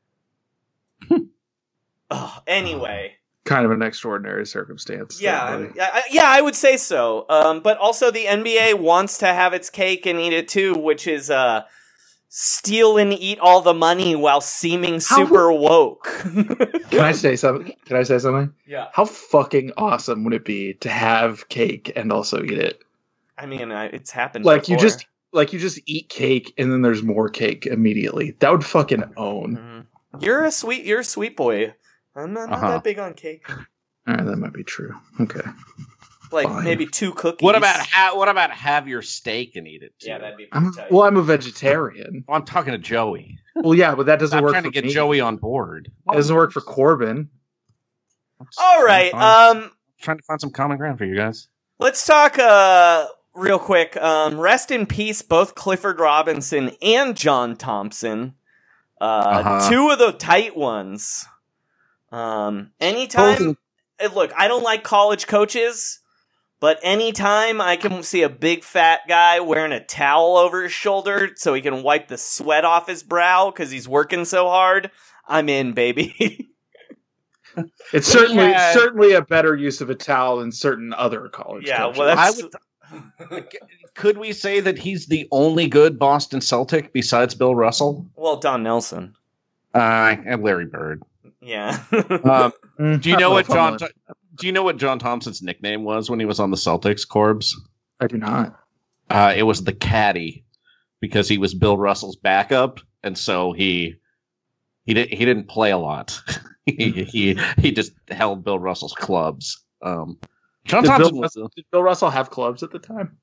Oh, anyway. Kind of an extraordinary circumstance. Yeah, yeah, yeah, I would say so. Um, but also the N B A wants to have its cake and eat it too, which is uh, steal and eat all the money while seeming super How... woke. Can I say something? Can I say something? Yeah. How fucking awesome would it be to have cake and also eat it? I mean, I, it's happened. Like before. you just, like you just eat cake and then there's more cake immediately. That would fucking own. Mm-hmm. You're a sweet, you're a sweet boy. I'm not, not uh-huh. that big on cake. All right, that might be true. Okay. Like Fine. maybe two cookies. What about ha- what about have your steak and eat it too? Yeah, that'd be I'm, tight. well, I'm a vegetarian. Well, I'm talking to Joey. Well, yeah, but that doesn't I'm work trying for to get me. Joey on board. It doesn't work for Corbin. All right. I'm Um, trying to find some common ground for you guys. let's talk uh real quick. Um, rest in peace, both Clifford Robinson and John Thompson. Uh, Uh-huh. two of the tight ones. Um, anytime. eh, Look, I don't like college coaches, but anytime I can see a big fat guy wearing a towel over his shoulder so he can wipe the sweat off his brow because he's working so hard, I'm in, baby. It's certainly had- certainly a better use of a towel than certain other college yeah, coaches. well, I that's. would. Could we say that he's the only good Boston Celtic besides Bill Russell? Well, Don Nelson. Uh, and Larry Bird. Yeah. Um, Mm, do you I know don't what if I'm John? willing- Do you know what John Thompson's nickname was when he was on the Celtics, Corbs? I do not. Uh, it was the Caddy because he was Bill Russell's backup, and so he he didn't he didn't play a lot. he, he he just held Bill Russell's clubs. Um, John Did Thompson Bill, was Russell, did Bill Russell have clubs at the time?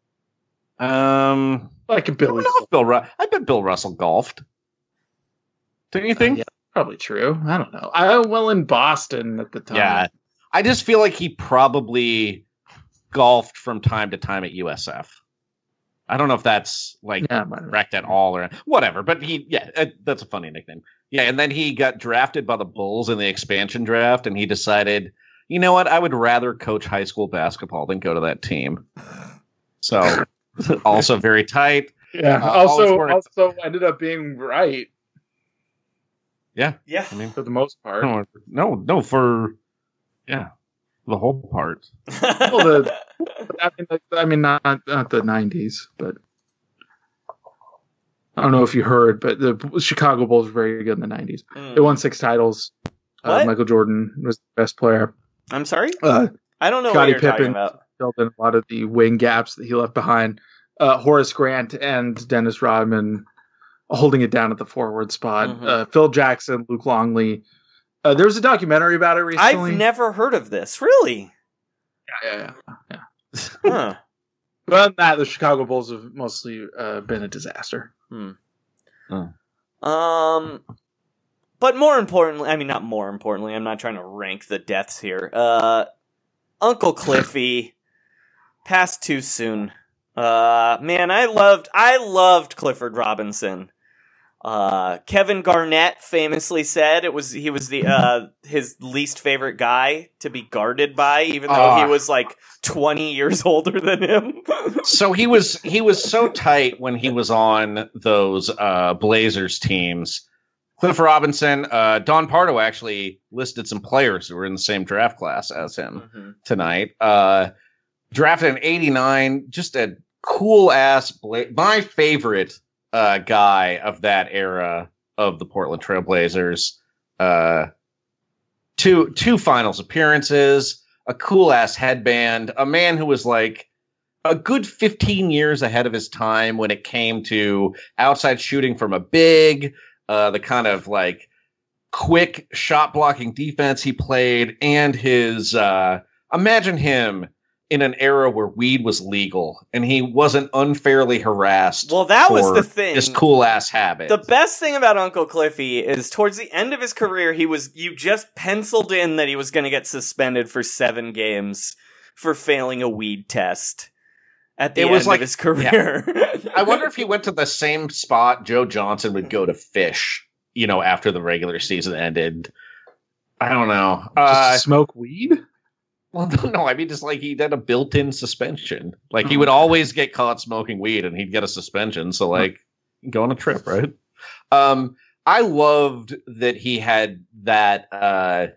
um. Like a I don't Billy. know if Bill Ru- I bet Bill Russell golfed. Don't you think? Uh, yeah, probably true. I don't know. I well in Boston at the time. Yeah, I just feel like he probably golfed from time to time at U S F. I don't know if that's like Yeah, might have. correct at all or whatever, but he, yeah, uh, that's a funny nickname. Yeah, and then he got drafted by the Bulls in the expansion draft, and he decided, you know what, I would rather coach high school basketball than go to that team. So, also very tight. Yeah. Uh, also, always worked. also ended up being right Yeah, Yeah. I mean, for the most part. no, no, no, for yeah, the whole part. Well, the- I mean, like, I mean, not not the nineties, but I don't know if you heard, but the Chicago Bulls were very good in the nineties. Mm. They won six titles. Uh, What? Michael Jordan was the best player. I'm sorry? Uh, I don't know Scottie what you're talking Pippen about. filled in a lot of the wing gaps that he left behind. Uh, Horace Grant and Dennis Rodman holding it down at the forward spot. Mhm. Uh, Phil Jackson, Luke Longley. Uh, there was a documentary about it recently. I've never heard of this. Really? Yeah, yeah, yeah. Huh. But other than that, the Chicago Bulls have mostly uh, been a disaster. Hmm. Oh. Um, but more importantly, I mean, not more importantly, I'm not trying to rank the deaths here. Uh, Uncle Cliffy passed too soon. Uh, man, I loved, I loved Clifford Robinson. Uh, Kevin Garnett famously said it was, he was the, uh, his least favorite guy to be guarded by, even though Ah. he was like twenty years older than him. So he was he was so tight when he was on those uh, Blazers teams. Cliff Robinson, uh, Don Pardo actually listed some players who were in the same draft class as him Mhm. tonight. Uh, drafted in eighty-nine, just a cool ass. Bla- my favorite uh, guy of that era of the Portland Trail Blazers. Uh, two two finals appearances, a cool ass headband, a man who was like a good fifteen years ahead of his time when it came to outside shooting from a big, uh, the kind of like quick shot blocking defense he played, and his uh, imagine him in an era where weed was legal and he wasn't unfairly harassed. Well, that was for the thing. This cool ass habit. The best thing about Uncle Cliffy is towards the end of his career, he was you just penciled in that he was going to get suspended for seven games for failing a weed test at the It end was like- of his career. Yeah. I wonder if he went to the same spot Joe Johnson would go to fish, you know, after the regular season ended. I don't know. Just Uh, to smoke weed? well, no, I mean, just like he had a built-in suspension. Like Oh, he would always get caught smoking weed and he'd get a suspension. So like go on a trip, right? Um, I loved that he had that, uh,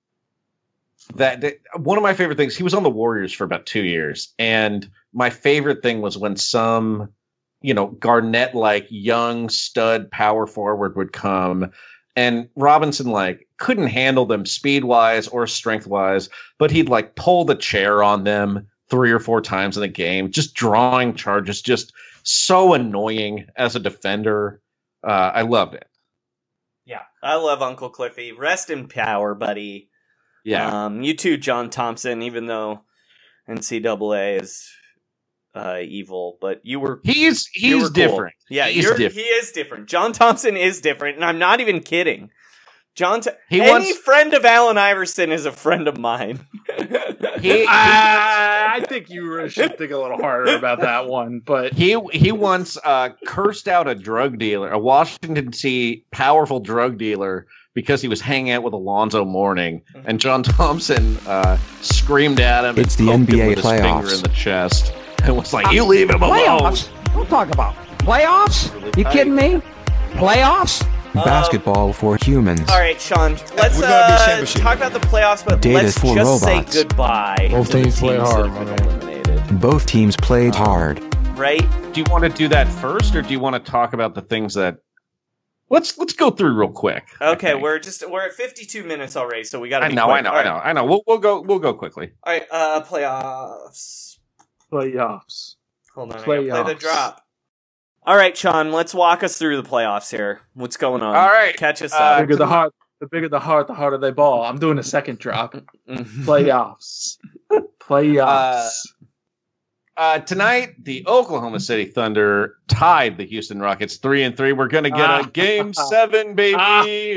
that, that one of my favorite things, he was on the Warriors for about two years. And my favorite thing was when some, you know, Garnett like young stud power forward would come and Robinson like couldn't handle them speed wise or strength wise, but he'd like pull the chair on them three or four times in the game, just drawing charges, just so annoying as a defender. Uh, I loved it. Yeah, I love Uncle Cliffy. Rest in power, buddy. Yeah. Um, you too, John Thompson, even though N C double A is uh, evil, but you were He's you he's were cool. different. Yeah, he's you're, different. he is different. John Thompson is different, and I'm not even kidding. John, Th- He any wants- friend of Allen Iverson is a friend of mine. He, I I think you really should think a little harder about that one, but He he once uh, cursed out a drug dealer, a Washington D C powerful drug dealer, because he was hanging out with Alonzo Mourning, and John Thompson uh, screamed at him. It's and the poked N B A him with his finger playoffs. in the chest, and was like, "You leave him alone." Playoffs? Don't talk about playoffs. You kidding me? Playoffs? Basketball for humans. All right, Sean, let's We're gonna be uh, championship. talk about the playoffs, but Data let's for just robots. say goodbye. Both to the teams play that hard, have my been man. eliminated. Both teams played hard. Right? Do you want to do that first, or do you want to talk about the things that? Let's let's go through real quick. Okay, Okay. we're just we're at fifty-two minutes already, so we got to I be know, quick. I know, All I right. know, I know. We'll we'll go we'll go quickly. All right, uh, playoffs. playoffs. Hold on, I gotta play the Playoffs. drop. All right, Sean, let's walk us through the playoffs here. What's going on? All right, catch us uh, The up. bigger the heart, the bigger the heart, the harder they ball. I'm doing a second drop. Playoffs. Playoffs. Uh, tonight, the Oklahoma City Thunder tied the Houston Rockets three and three. We're gonna get a game seven, baby.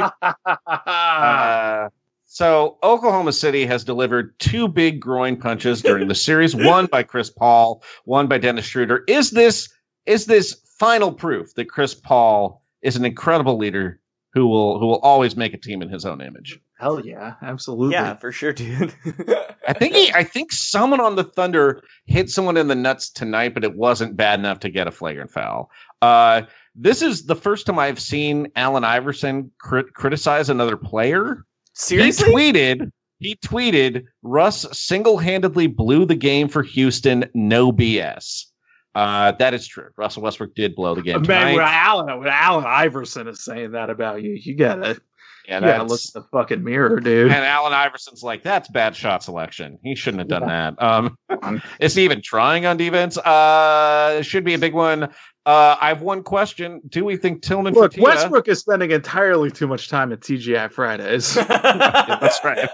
Uh, so Oklahoma City has delivered two big groin punches during the series. One by Chris Paul, one by Dennis Schroeder. Is this is this final proof that Chris Paul is an incredible leader who will who will always make a team in his own image? Hell yeah, absolutely. Yeah, for sure, dude. I think he, I think someone on the Thunder hit someone in the nuts tonight, but it wasn't bad enough to get a flagrant foul. Uh, this is the first time I've seen Allen Iverson crit- criticize another player. Seriously? He tweeted, he tweeted, Russ single-handedly blew the game for Houston, no B S. Uh, that is true. Russell Westbrook did blow the game Man, when tonight. Allen, when Allen Iverson is saying that about you, you gotta, Yeah, you gotta look that's- at the fucking mirror, dude. And Allen Iverson's like, that's bad shot selection. He shouldn't have done that. Um, is he even trying on defense? Uh, should be a big one. Uh, I have one question. Do we think Tillman Look, Fertitta... Westbrook is spending entirely too much time at T G I Fridays. That's right.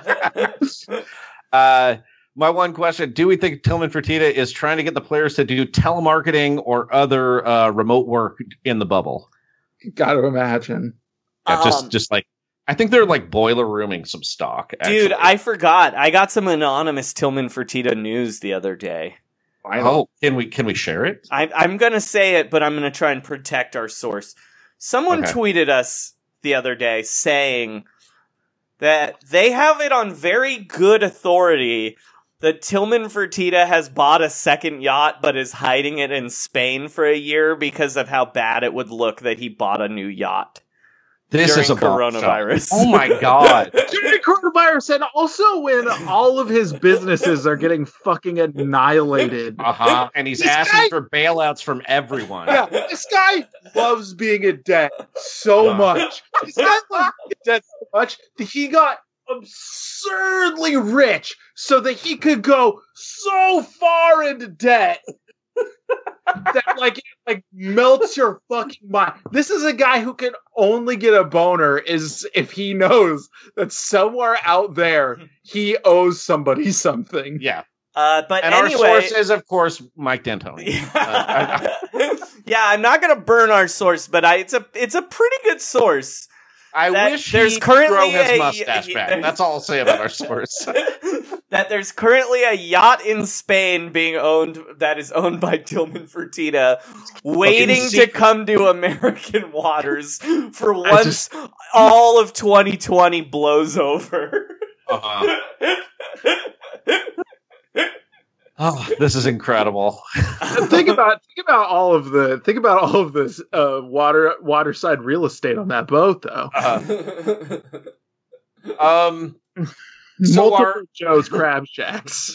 uh, my one question, do we think Tillman Fertitta is trying to get the players to do telemarketing or other uh, remote work in the bubble? Got to imagine. Yeah, just, Um, just like, I think they're like boiler rooming some stock. Dude, actually. I forgot. I got some anonymous Tillman Fertitta news the other day. Oh, can we can we share it? I, I'm going to say it, but I'm going to try and protect our source. Someone Okay. tweeted us the other day saying that they have it on very good authority that Tillman Fertitta has bought a second yacht but is hiding it in Spain for a year because of how bad it would look that he bought a new yacht. This during is a bomb coronavirus. shot. Oh my god! During coronavirus, and also when all of his businesses are getting fucking annihilated. Uh huh. And he's This asking guy- for bailouts from everyone. Yeah, this guy loves being in debt so Uh. much. This guy loves being in debt so much that he got absurdly rich so that he could go so far into debt that like it like melts your fucking mind. This is a guy who can only get a boner is if he knows that somewhere out there he owes somebody something. Yeah. Uh, but and anyway, our source is, of course, Mike D'Antoni. uh, yeah, I'm not gonna burn our source, but I, it's a it's a pretty good source. I that wish there's he'd currently grow his a, mustache a, back. That's all I'll say about our source. That there's currently a yacht in Spain being owned that is owned by Tillman Fertitta, waiting to come to American waters for once just... all of twenty twenty blows over. Uh-huh. Oh, this is incredible. think about think about all of the think about all of this uh, water waterside real estate on that boat, though. Uh, um, so multiple our Joe's Crab Shacks.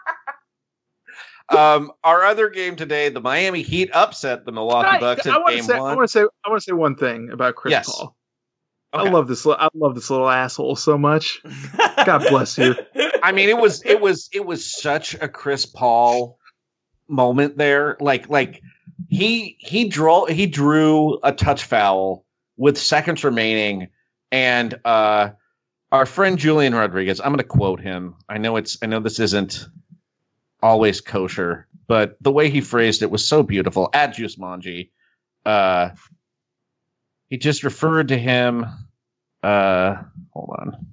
um, our other game today, the Miami Heat upset the Milwaukee I, Bucks I in wanna game say, one. I want to say I want to say one thing about Chris yes. Paul. Okay. I love this. I love this little asshole so much. God bless you. I mean, it was it was it was such a Chris Paul moment there. Like like he he drew he drew a touch foul with seconds remaining, and uh, our friend Julian Rodriguez. I'm going to quote him. I know it's I know this isn't always kosher, but the way he phrased it was so beautiful. At Juice Manji, uh, he just referred to him. Uh, hold on.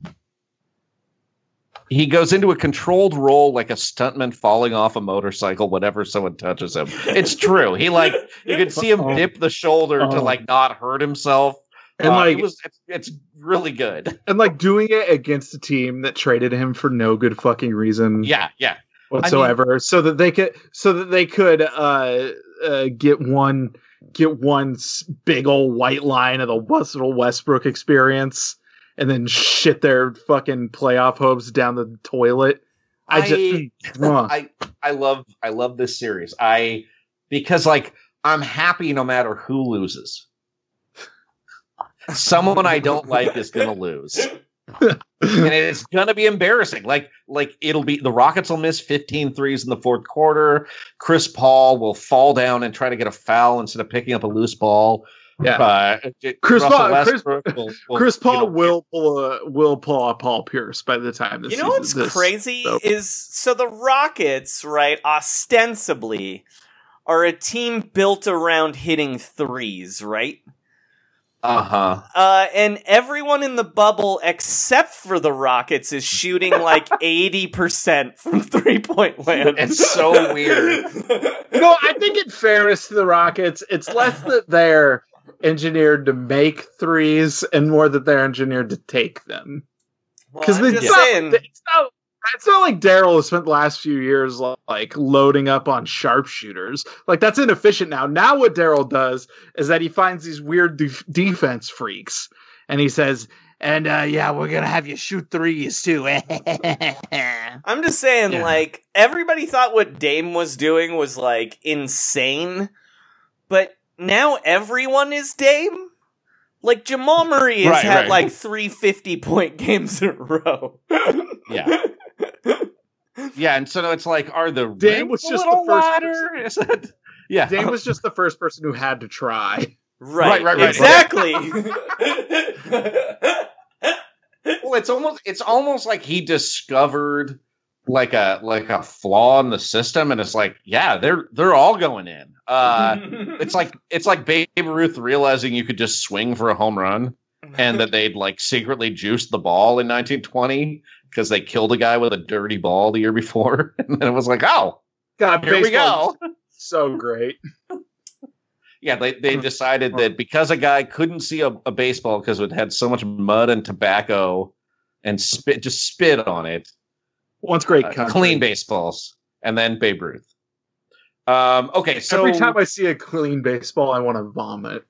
He goes into a controlled roll like a stuntman falling off a motorcycle whenever someone touches him. It's true. He like you could see him dip the shoulder to like not hurt himself. And uh, like it was, it's, it's really good. And like doing it against a team that traded him for no good fucking reason. Yeah, yeah, whatsoever, I mean, so that they could, so that they could uh, uh, get one, get one big old white line of the Russell Westbrook experience. And then shit their fucking playoff hopes down the toilet. I, I just, I, I love, I love this series. I because like I'm happy no matter who loses. Someone I don't like is gonna lose, and it's gonna be embarrassing. Like, like it'll be the Rockets will miss fifteen threes in the fourth quarter. Chris Paul will fall down and try to get a foul instead of picking up a loose ball. Yeah, uh, Chris Paul. Chris, will, will, Chris Paul you know, will pull a will pull a Paul Pierce by the time this. You know what's this, crazy so. is so the Rockets, right? Ostensibly, are a team built around hitting threes, right? Uh-huh. Uh and everyone in the bubble except for the Rockets is shooting like eighty percent from three-point land. It's so weird. No, I think in fairness to the Rockets, it's less that they're engineered to make threes and more that they're engineered to take them. Because well, it's, not, it's, not, it's not like Daryl has spent the last few years like loading up on sharpshooters. Like that's inefficient now. Now what Daryl does is that he finds these weird def- defense freaks and he says, and uh, yeah, we're going to have you shoot threes too. I'm just saying, yeah. like, everybody thought what Dame was doing was like insane, but now everyone is Dame. Like, Jamal Murray has right, had, right. like, three fifty-point games in a row. Yeah. Yeah, and so it's like, are the Dame was just the first ladder? Is that... Yeah. Dame was just the first person who had to try. Right, right, right, right. Exactly. Well, it's almost it's almost like he discovered like a like a flaw in the system, and it's like, yeah, they're they're all going in. Uh, it's like it's like Babe Ruth realizing you could just swing for a home run, and that they'd like secretly juiced the ball in nineteen twenty because they killed a guy with a dirty ball the year before, and then it was like, oh, God, here we go, so great. Yeah, they they decided that because a guy couldn't see a, a baseball because it had so much mud and tobacco and spit, just spit on it. Once great uh, country. Clean baseballs, and then Babe Ruth. Um, okay, so every time I see a clean baseball, I want to vomit.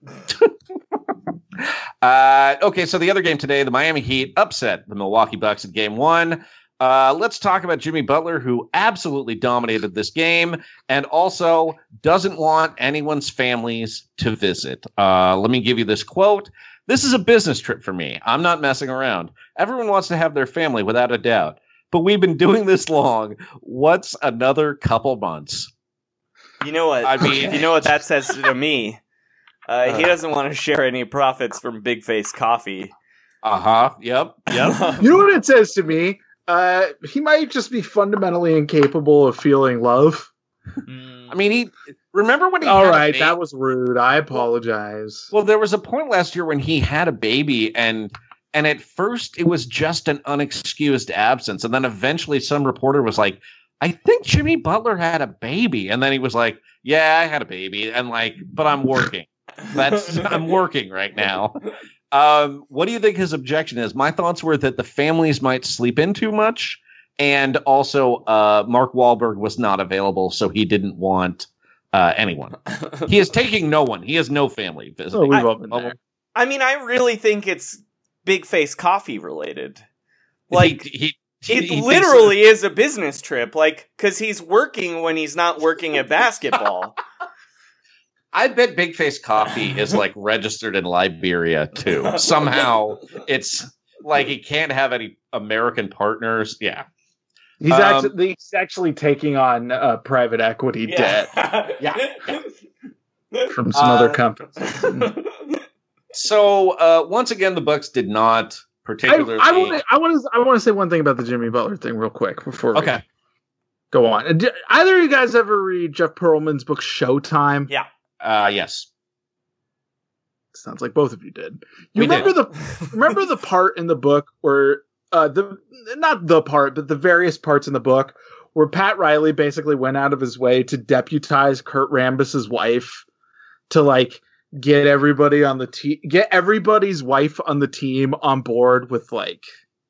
uh, okay, so the other game today, the Miami Heat upset the Milwaukee Bucks in Game One. Uh, let's talk about Jimmy Butler, who absolutely dominated this game and also doesn't want anyone's families to visit. Uh, let me give you this quote. This is a business trip for me. I'm not messing around. Everyone wants to have their family without a doubt. But we've been doing this long. What's another couple months? You know what? I mean, you know what that says to me? Uh, he doesn't want to share any profits from Big Face Coffee. Uh-huh. Yep. Yep. You know what it says to me? Uh, he might just be fundamentally incapable of feeling love. I mean, he remember when he All had a right, baby? that was rude. I apologize. Well, there was a point last year when he had a baby, and and at first it was just an unexcused absence, and then eventually some reporter was like, "I think Jimmy Butler had a baby," and then he was like, "Yeah, I had a baby," and like, but I'm working. That's I'm working right now. Um, what do you think his objection is? My thoughts were that the families might sleep in too much, and also uh, Mark Wahlberg was not available, so he didn't want uh, anyone. He is taking no one. He has no family visiting. Oh, we've all been there. I mean, I really think it's Big Face Coffee related. Like, he, he, it he literally is a business trip, like, because he's working when he's not working at basketball. I bet Big Face Coffee is like registered in Liberia too. Somehow it's like he can't have any American partners. Yeah. He's Um, actually he's actually taking on uh, private equity Yeah. debt Yeah. from some Uh, other companies. So uh, once again, the Bucks did not I particularly. I want to I want to I want to say one thing about the Jimmy Butler thing real quick before we Okay. go on. Did either of you guys ever read Jeff Pearlman's book Showtime? Yeah. Uh, yes. Sounds like both of you did. You We remember did. the remember the part in the book where uh the not the part but the various parts in the book where Pat Riley basically went out of his way to deputize Kurt Rambis's wife to like get everybody on the team get everybody's wife on the team on board with like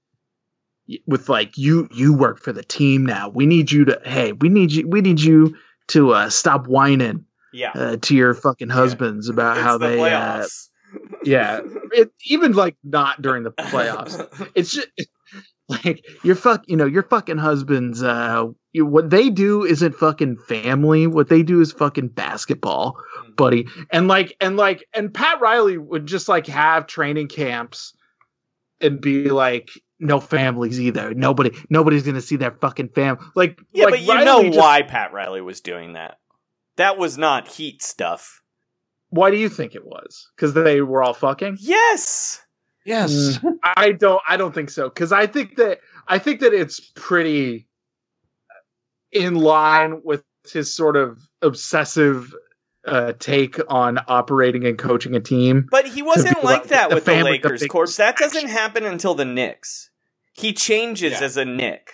with like you you work for the team now. We need you to hey, we need you we need you to uh stop whining Yeah. uh, to your fucking husbands about It's how the they uh, playoffs. yeah, it, even like not during the playoffs. It's just like your fuck, you know, your fucking husbands. Uh, you, what they do isn't fucking family. What they do is fucking basketball, buddy. And like, and like, and Pat Riley would just like have training camps and be like, no families either. Nobody, nobody's gonna see their fucking fam. Like, Yeah, like but you Riley know just- why Pat Riley was doing that. That was not Heat stuff. Why do you think it was? Because they were all fucking. Yes. Yes. Mm, I don't. I don't think so. Because I think that I think that it's pretty in line with his sort of obsessive uh, take on operating and coaching a team. But he wasn't be like like, that the with the family- the Lakers, big Corpse. That doesn't happen until the Knicks. He changes Yeah. as a Knick.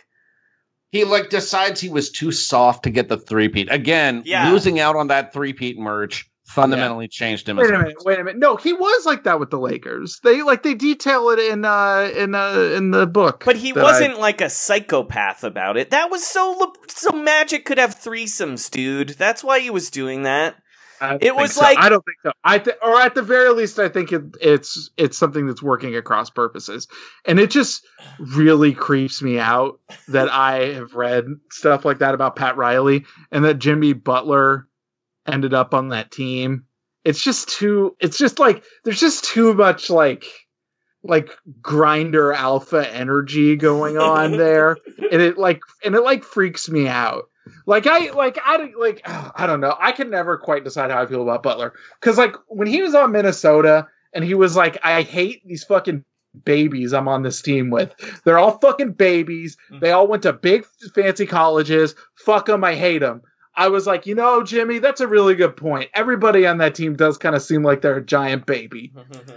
He like decides he was too soft to get the three-peat. Again, Yeah. losing out on that three-peat merch fundamentally changed him. Wait as a a minute. Wait a minute. No, he was like that with the Lakers. They like they detail it in uh in uh in the book. But he that wasn't I- like a psychopath about it. That was so le- so Magic could have threesomes, dude. That's why he was doing that. I don't It think was so. like- I don't think so. I th- or at the very least, I think it, it's it's something that's working across purposes, and it just really creeps me out that I have read stuff like that about Pat Riley and that Jimmy Butler ended up on that team. It's just too. It's just like there's just too much like like grinder alpha energy going on there, and it like and it like freaks me out. Like I like I don't- like oh, I don't know. I can never quite decide how I feel about Butler because like when he was on Minnesota and he was like, I hate these fucking babies I'm on this team with. They're all fucking babies. They all went to big fancy colleges. Fuck them. I hate them. I was like, you know, Jimmy, that's a really good point. Everybody on that team does kind of seem like they're a giant baby.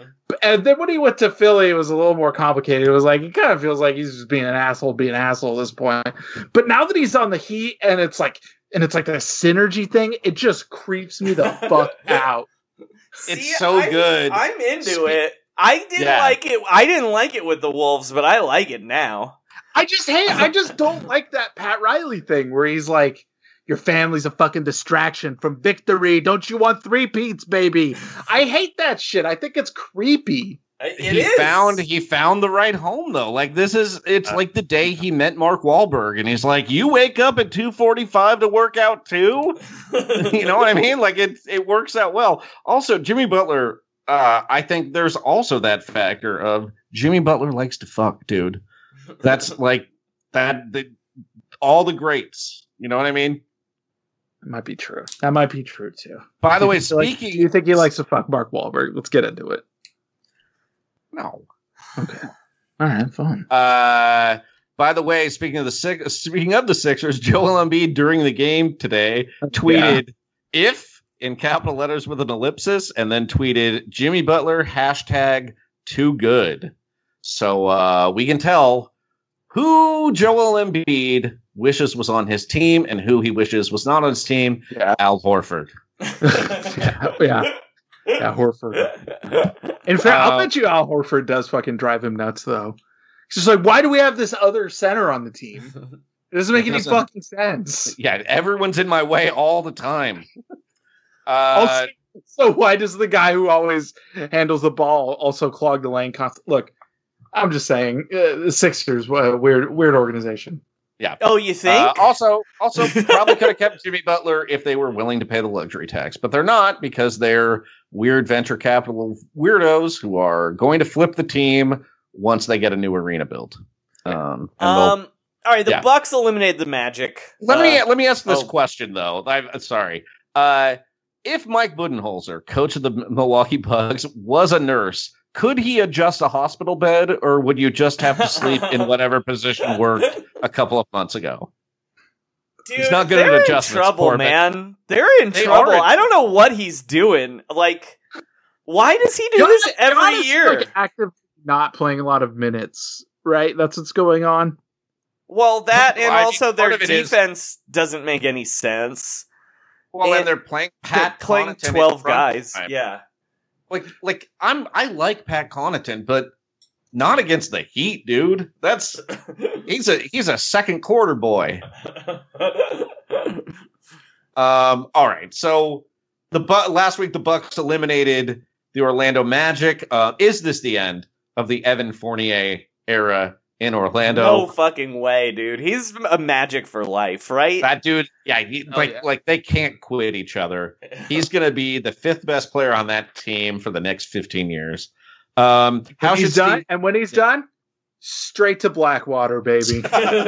And then when he went to Philly, it was a little more complicated. It was like, he kind of feels like he's just being an asshole, being an asshole at this point. But now that he's on the Heat and it's like, and it's like the synergy thing, it just creeps me the fuck out. It's See, so I'm- good. I'm into Spe- it. I didn't Yeah. like it. I didn't like it with the Wolves, but I like it now. I just hate, I just don't like that Pat Riley thing where he's like, your family's a fucking distraction from victory. Don't you want three peats, baby? I hate that shit. I think it's creepy. It he is. found he found the right home though. Like this is it's like the day he met Mark Wahlberg, and he's like, "You wake up at two forty-five to work out too." You know what I mean? Like it it works out well. Also, Jimmy Butler. Uh, I think there's also that factor of Jimmy Butler likes to fuck, dude. That's like that. The, all the greats. You know what I mean? That might be true. That might be true too. By the way, Do you feel like- speaking, do you think he likes to fuck Mark Wahlberg? Let's get into it. no. Okay. All right, fine. Uh, by the way, speaking of the Six, speaking of the Sixers, Joel Embiid during the game today tweeted yeah. "if" in capital letters with an ellipsis, and then tweeted Jimmy Butler hashtag too good. So uh, we can tell who Joel Embiid wishes was on his team and who he wishes was not on his team. Yeah. Al Horford. yeah, yeah, yeah, Horford. In fact, uh, I'll bet you Al Horford does fucking drive him nuts, though. It's just like, why do we have this other center on the team? It doesn't make any fucking sense. Yeah, everyone's in my way all the time. Uh, also, so why does the guy who always handles the ball also clog the lane? Const- Look, I'm just saying, uh, the Sixers, uh, weird, weird organization. Yeah. Oh, you think? Uh, also, also probably could have kept Jimmy Butler if they were willing to pay the luxury tax, but they're not because they're weird venture capital weirdos who are going to flip the team once they get a new arena built. Um, um all right, the yeah. Bucks eliminated the Magic. Let uh, me let me ask this oh. question though. I'm sorry. Uh, if Mike Budenholzer, coach of the Milwaukee Bucks, was a nurse, could he adjust a hospital bed, or would you just have to sleep in whatever position worked a couple of months ago? Dude, he's not good they're at in adjustments. trouble, man. They're in They trouble. are in I don't know what he's doing. Like, why does he do Giannis- this every Giannis is, year? Like, active, not playing a lot of minutes, right? That's what's going on. Well, that and Well, I also think their part of it is- defense doesn't make any sense. Well, And and they're playing Pat playing Connaughton in twelve front guys. time. Yeah. Like, like I'm, I like Pat Connaughton, but not against the Heat, dude. That's he's a he's a second quarter boy. Um. All right. So the Bu- last week the Bucks eliminated the Orlando Magic. Uh, is this the end of the Evan Fournier era in Orlando? No fucking way, dude. He's a Magic for life, right? That dude, yeah, he, Oh, like yeah. like they can't quit each other. He's gonna be the fifth best player on that team for the next fifteen years. Um, how When he's should done, Steve- and when he's done, straight to Blackwater, baby.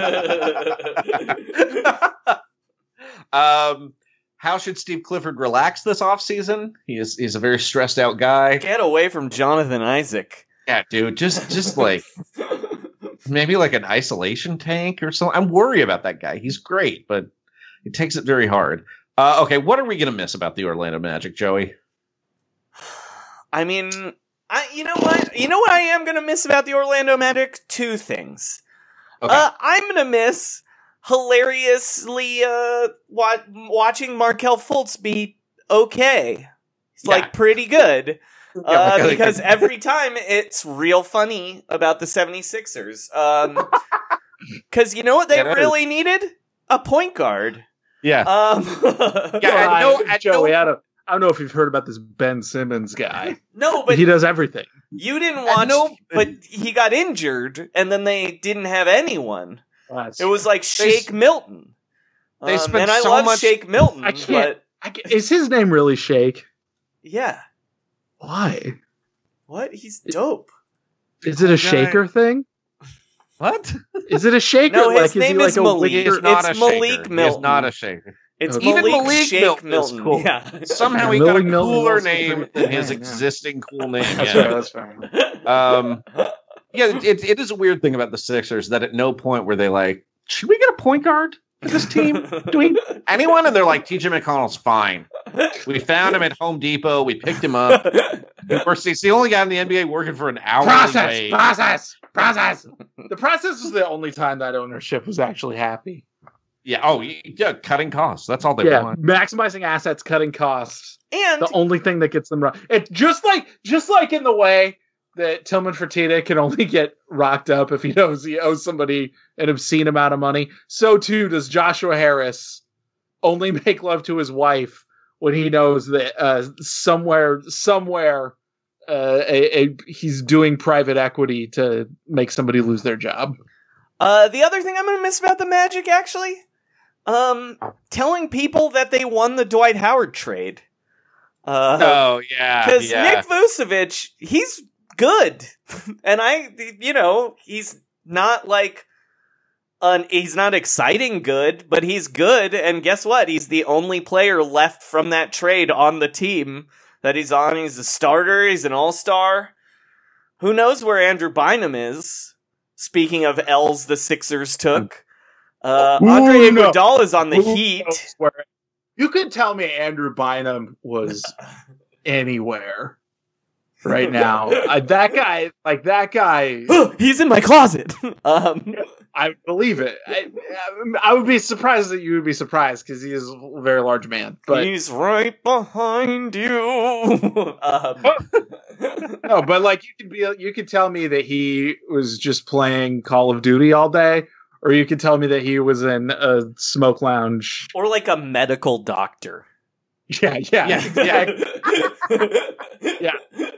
um, how should Steve Clifford relax this offseason? He is he's a very stressed out guy. Get away from Jonathan Isaac. Yeah, dude, just just like maybe like an isolation tank or something. I'm worried about that guy. He's great, but he takes it very hard. Uh, okay, what are we gonna miss about the Orlando Magic, Joey? I mean, I you know what? You know what I am gonna miss about the Orlando Magic? Two things. Okay. Uh, I'm gonna miss hilariously uh wa- watching Markelle Fultz be okay. It's Yeah. like pretty good. Yeah, Uh, like- because every time it's real funny about the 76ers. Um, because you know what they Yeah, that really needed? A point guard. Yeah. Um, Yeah, I know- I Joey, know- I don't, I don't know if you've heard about this Ben Simmons guy. no, But but he does everything. you didn't watch. know- but he got injured, and then they didn't have anyone. That's- It was like Shake s- Milton. they Um, spent and I so love much- Shake Milton. I can't- But I ca- is his name really Shake? yeah, Why? what? He's dope. Is it a shaker thing? What? Is it a shaker? No, his like, name is is he like a Malik. He wicker- is not It's a Malik shaker. He is Milton. not a shaker. It's Okay. Malik, Even Malik Shake Milton is Milton. cool. Yeah. Somehow he Millie got a Milton cooler also name pretty- than his yeah, yeah. existing cool name. That's yeah. right, that's fair. Um, yeah, it, it is a weird thing about the Sixers that at no point were they like, should we get a point guard for this team? Do we anyone? And they're like, T J McConnell's fine. We found him at Home Depot. We picked him up. Of course, he's the only guy in the N B A working for an hourly Process, wage. process, process. The process was the only time that ownership was actually happy. Yeah. Oh, yeah. Cutting costs. That's all they Yeah, want. maximizing assets, cutting costs. And The only thing that gets them right. It just like just like in the way that Tillman Fertitta can only get rocked up if he knows he owes somebody an obscene amount of money. So too does Joshua Harris only make love to his wife when he knows that uh, somewhere somewhere uh, a, a he's doing private equity to make somebody lose their job. Uh, the other thing I'm gonna miss about the Magic, actually, um, telling people that they won the Dwight Howard trade. Uh, Oh, yeah. because yeah. Nick Vucevic, he's good, and I, you know, he's not like, an, he's not exciting good, but he's good. And guess what? He's the only player left from that trade on the team that he's on. He's a starter. He's an all-star. Who knows where Andrew Bynum is? Speaking of L's the Sixers took, uh, Andre Ooh, no. Iguodala is on the Ooh, Heat. no, swear. You could tell me Andrew Bynum was anywhere right now. Uh, that guy, like that guy, He's in my closet. um, I believe it. I, I would be surprised that you would be surprised because he is a very large man. But he's right behind you. um, no, but like you could be, you could tell me that he was just playing Call of Duty all day, or you could tell me that he was in a smoke lounge, or like a medical doctor. Yeah, yeah, Yeah, yeah.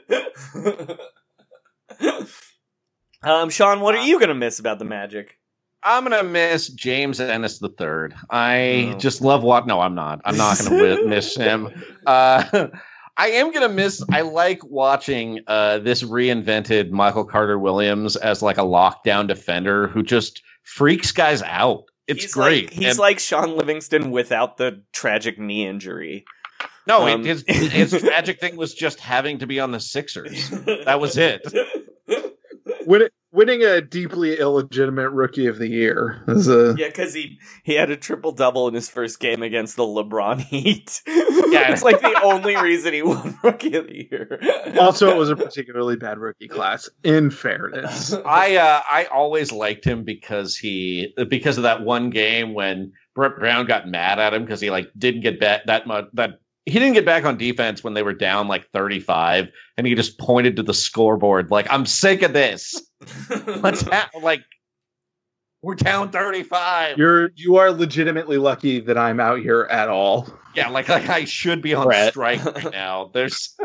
yeah. um, Sean, what are you gonna miss about the Magic? I'm gonna miss James Ennis the third. I Oh. just love what. No, I'm not. I'm not gonna wi- miss him. Uh, I am gonna miss. I like watching uh, this reinvented Michael Carter Williams as like a lockdown defender who just freaks guys out. It's he's great. Like, he's And- like Sean Livingston without the tragic knee injury. no, um, it, his his tragic thing was just having to be on the Sixers. That was it. Win- winning a deeply illegitimate Rookie of the Year is a Yeah, because he, he had a triple double in his first game against the LeBron Heat. Yeah. It's like the only reason he won Rookie of the Year. also it was a particularly bad rookie class. In fairness, I uh, I always liked him because he because of that one game when Brett Brown got mad at him because he like didn't get back that much that he didn't get back on defense when they were down like thirty-five, and he just pointed to the scoreboard like, I'm sick of this. Let's ha- like we're down thirty-five. you're you are legitimately lucky that I'm out here at all. Yeah, like like I should be on Brett. strike right now. There's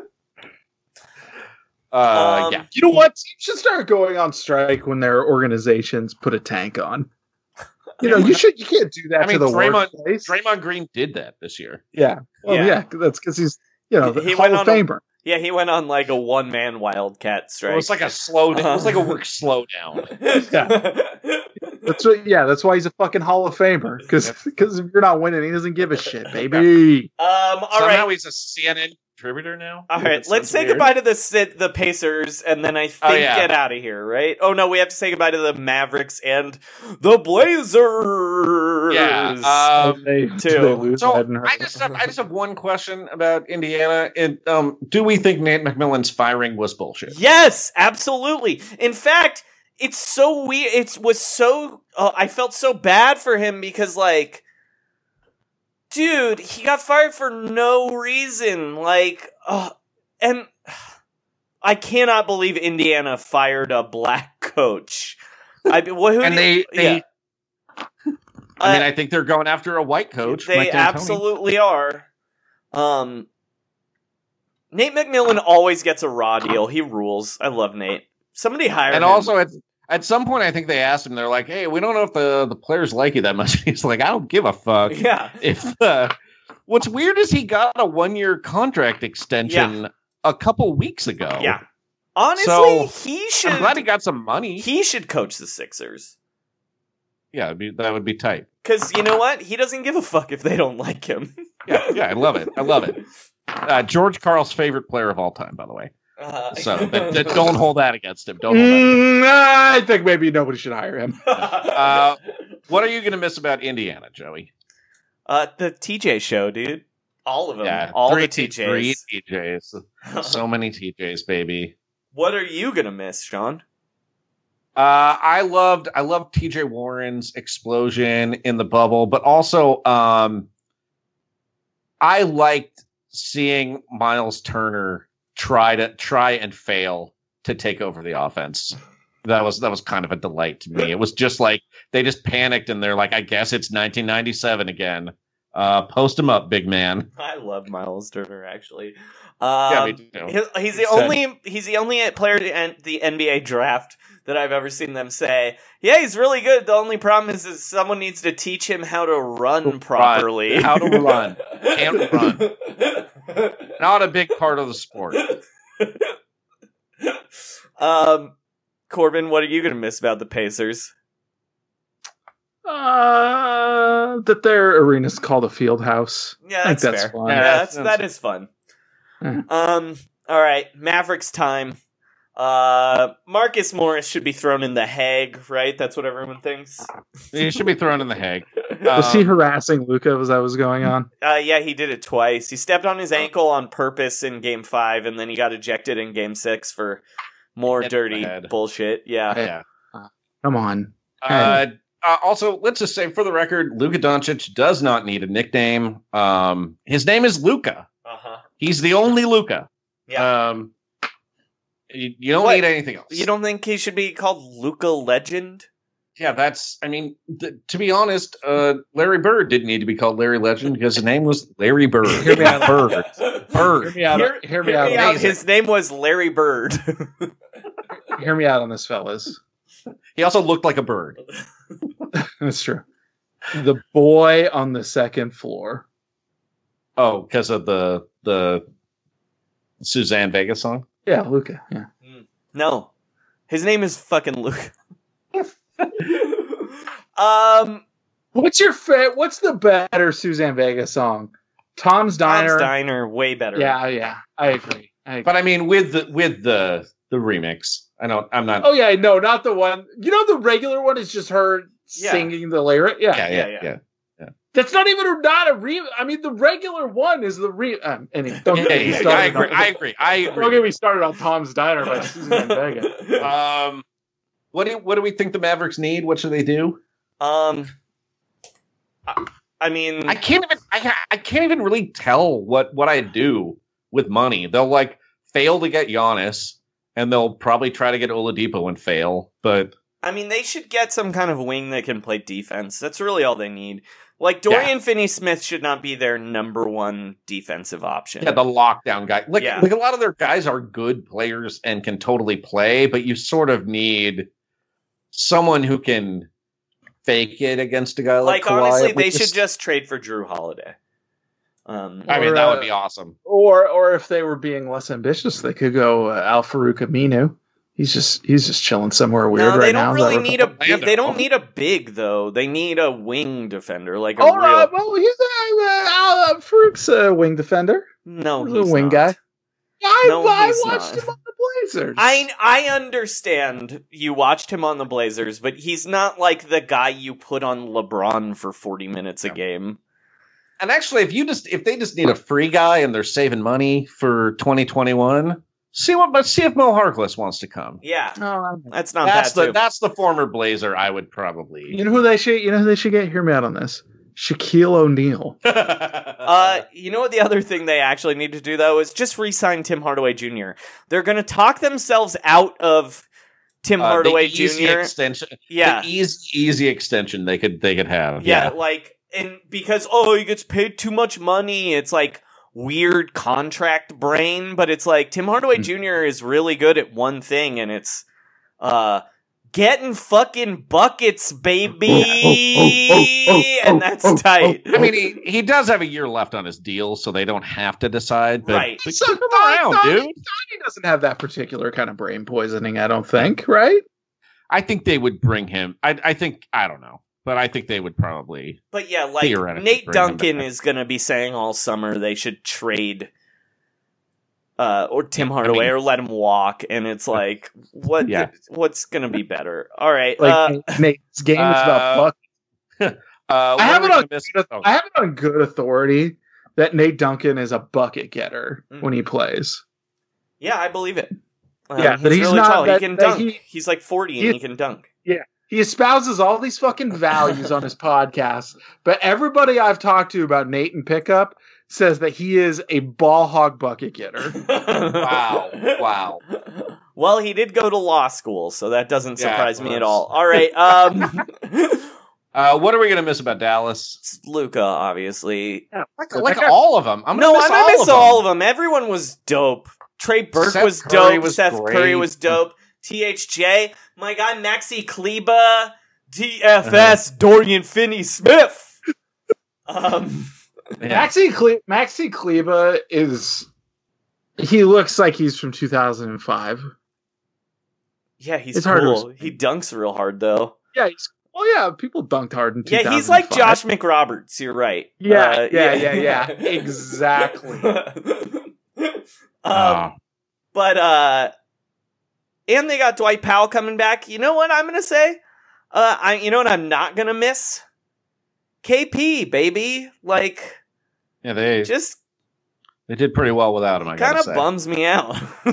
uh Um, yeah. You know what? Teams should start going on strike when their organizations put a tank on. You know, you should. You can't do that I mean, to the Draymond, workplace. Draymond Green did that this year. Yeah. Well, Yeah. yeah. That's because he's you know the He Hall went of on a- Famer. Yeah, he went on like a one man Wildcat strike. It was like a slow. It was like a work slowdown. That's what. Yeah, that's why he's a fucking Hall of Famer. Because if you're not winning, he doesn't give a shit, baby. Um, all Somehow right. he's a C N N contributor now. All right, That let's sounds say weird. goodbye to the Sit- the Pacers, and then I think Oh, yeah. get out of here, right? Oh no, we have to say goodbye to the Mavericks and the Blazers. Yeah. Um, they, two. they lose, so I hadn't heard. I just have I just have one question about Indiana. It, um, do we think Nate McMillan's firing was bullshit? Yes, absolutely. In fact, it's so weird. It was so. Uh, I felt so bad for him because, like, dude, he got fired for no reason. Like, uh, and I cannot believe Indiana fired a black coach. I mean, wh- who And did- they, they yeah. I mean, Uh, I think they're going after a white coach. They Mike D'Antoni. absolutely are. Um, Nate McMillan always gets a raw deal. He rules. I love Nate. Somebody hire And him. also at at some point, I think they asked him. They're like, "Hey, we don't know if the the players like you that much." He's like, "I don't give a fuck." yeah. If uh, what's weird is he got a one year contract extension a couple weeks ago. Yeah. Honestly, So, he should. I'm glad he got some money. He should coach the Sixers. yeah, it'd be, that would be tight. Because you know what? He doesn't give a fuck if they don't like him. Yeah, yeah, I love it. I love it. Uh, George Karl's favorite player of all time, by the way. Uh, So that, that, don't hold that against him. Don't hold that. Mm, I think maybe nobody should hire him. Uh, what are you going to miss about Indiana, Joey? uh, the T J show, dude. All of them. Yeah, All three the T- T Js. Three T Js. So many T Js, baby. What are you gonna miss, Sean? Uh, I loved I loved T J Warren's explosion in the bubble, but also um, I liked seeing Miles Turner try to try and fail to take over the offense. That was that was kind of a delight to me. It was just like they just panicked and they're like, I guess it's nineteen ninety-seven again. Uh, post him up, big man. I love Miles Turner. Actually, um, Yeah, me too. he- he's the Said- only he's the only player in the N B A draft that I've ever seen them say, "Yeah, he's really good. The only problem is, is someone needs to teach him how to run properly. How to run. Can't run. Not a big part of the sport." um, Corbin, what are you going to miss about the Pacers? Uh, that their arena's called a field house. Yeah, I think that's, that's fair. fun. Yeah, Yeah, that's, that's- that is fun. Yeah. Um, all right, Mavericks time. Uh, Marcus Morris should be thrown in the Hague, right? That's what everyone thinks. He should be thrown in the Hague. Was he Um, harassing Luca? Was that what was going on? Uh, yeah, he did it twice. He stepped on his ankle on purpose in game five, and then he got ejected in game six for more Hit in dirty the head. bullshit. Yeah. yeah. Come on. Uh, uh, also, let's just say for the record, Luka Doncic does not need a nickname. Um, his name is Luka. Uh-huh. He's the only Luka. Yeah. Um, you, you don't What? need anything else. You don't think he should be called Luka Legend? Yeah, that's. I mean, th- to be honest, uh, Larry Bird didn't need to be called Larry Legend because his name was Larry Bird. Hear me out. Bird. Hear Bird. me out. Hear, Hear me hear out. me on out. this. His name was Larry Bird. Hear me out on this, fellas. He also looked like a bird. That's true. The boy on the second floor. Oh, because of the the Suzanne Vega song. Yeah, Luca. Yeah. No. His name is fucking Luke. um, What's your fa- What's the better Suzanne Vega song? Tom's Diner. Tom's Diner, way better. Yeah, yeah. I agree. I agree. But I mean, with the with the the remix, I don't. I'm not. Oh yeah, no, not the one. You know, the regular one is just her Yeah. singing the lyric. Yeah, yeah, yeah, yeah, yeah. yeah. that's not even a, not a re. I mean, the regular one is the re. Um, anyway, don't Yeah, get me yeah, started. I agree. on- I agree. I Don't agree. get me started on Tom's Diner by Suzanne Vega. Um, what do what do we think the Mavericks need? What should they do? Um, I, I mean, I can't even. I ca- I can't even really tell what what I do with money. They'll like fail to get Giannis, and they'll probably try to get Oladipo and fail. But I mean, they should get some kind of wing that can play defense. That's really all they need. Like, Dorian Finney-Smith should not be their number one defensive option. yeah, the lockdown guy. Like Yeah. like a lot of their guys are good players and can totally play, but you sort of need someone who can fake it against a guy like, Like, Kawhi. honestly, with they this- should just trade for Drew Holiday. Um, I mean, Or, that uh, would be awesome. Or, or if they were being less ambitious, they could go uh, Al Farouk Aminu. He's just he's just chilling somewhere weird no, right they now. don't Is that really what- need a big, Orlando. they don't need a big though. They need a wing defender, like a Oh, real. uh, well, he's uh, uh, Al uh, Farouk's a wing defender. no, He's he's a wing not. guy. I, No, I he's watched not. him on the Blazers. I I understand you watched him on the Blazers, but he's not like the guy you put on LeBron for forty minutes a game. And actually, if you just if they just need a free guy and they're saving money for twenty twenty-one, see what but see if Mo Harkless wants to come. Yeah, Oh, that's not That's bad the too. that's the former Blazer I would probably. you know who they should. You know who they should get. Hear me out on this. Shaquille O'Neal. Uh, you know what the other thing they actually need to do though is just re-sign Tim Hardaway Junior They're going to talk themselves out of Tim Uh, the Hardaway easy Junior extension, Yeah. the easy easy extension they could they could have. Yeah, Yeah, like, and because, oh, he gets paid too much money, it's like weird contract brain, but it's like Tim Hardaway Hmm. Junior is really good at one thing, and it's, uh, getting fucking buckets, baby! Oh, oh, oh, oh, and that's oh, oh, tight. I mean he, he does have a year left on his deal, so they don't have to decide. But, Right. but So keep him Don- around, Don- dude. Donnie doesn't have that particular kind of brain poisoning, I don't think, right? I think they would bring him. I I think I don't know, but I think they would probably. But yeah, like, Theoretically Nate bring him Duncan back. is going to be saying all summer they should trade uh, or Tim Hardaway mean- or let him walk, and it's like, what? Yeah. what's going to be better? All right. Like uh, Nate, this game is about uh, fuck. Uh, what I are have we it on gonna miss? good, Oh, I have it on good authority that Nate Duncan is a bucket getter Mm. when he plays. yeah, I believe it. Um, Yeah, but he's really not tall. that- he can that dunk. he- he's like forty and he- he can dunk. He espouses all these fucking values on his podcast, but everybody I've talked to about Nate and Pickup says that he is a ball hog bucket getter. Wow. Wow. Well, he did go to law school, so that doesn't Yeah, surprise of me at course. all. All right. Um, Uh, what are we gonna miss about Dallas? Luca, obviously. Like, So like that guy- all of them. I'm no, gonna miss I'm gonna all miss of them. all of them. Everyone was dope. Trey Burke Seth was Curry dope. was Seth great. Curry was dope. T H J, my guy Maxi Kleba, D F S, Uh-huh. Dorian Finney-Smith. Um, Yeah. Maxi Cle- Maxi Kleba is he looks like he's from two thousand five. yeah, he's It's hard to cool. explain. He dunks real hard though. Yeah, he's well, yeah, people dunked hard in two thousand five. Yeah, he's like Josh McRoberts. You're right. Yeah, Uh, yeah, yeah, yeah, exactly. um, Oh. but uh, and they got Dwight Powell coming back. You know what I'm gonna say? Uh, I you know what I'm not gonna miss? K P, baby. Like, yeah, they just they did pretty well without him. I kind gotta of say. bums me out.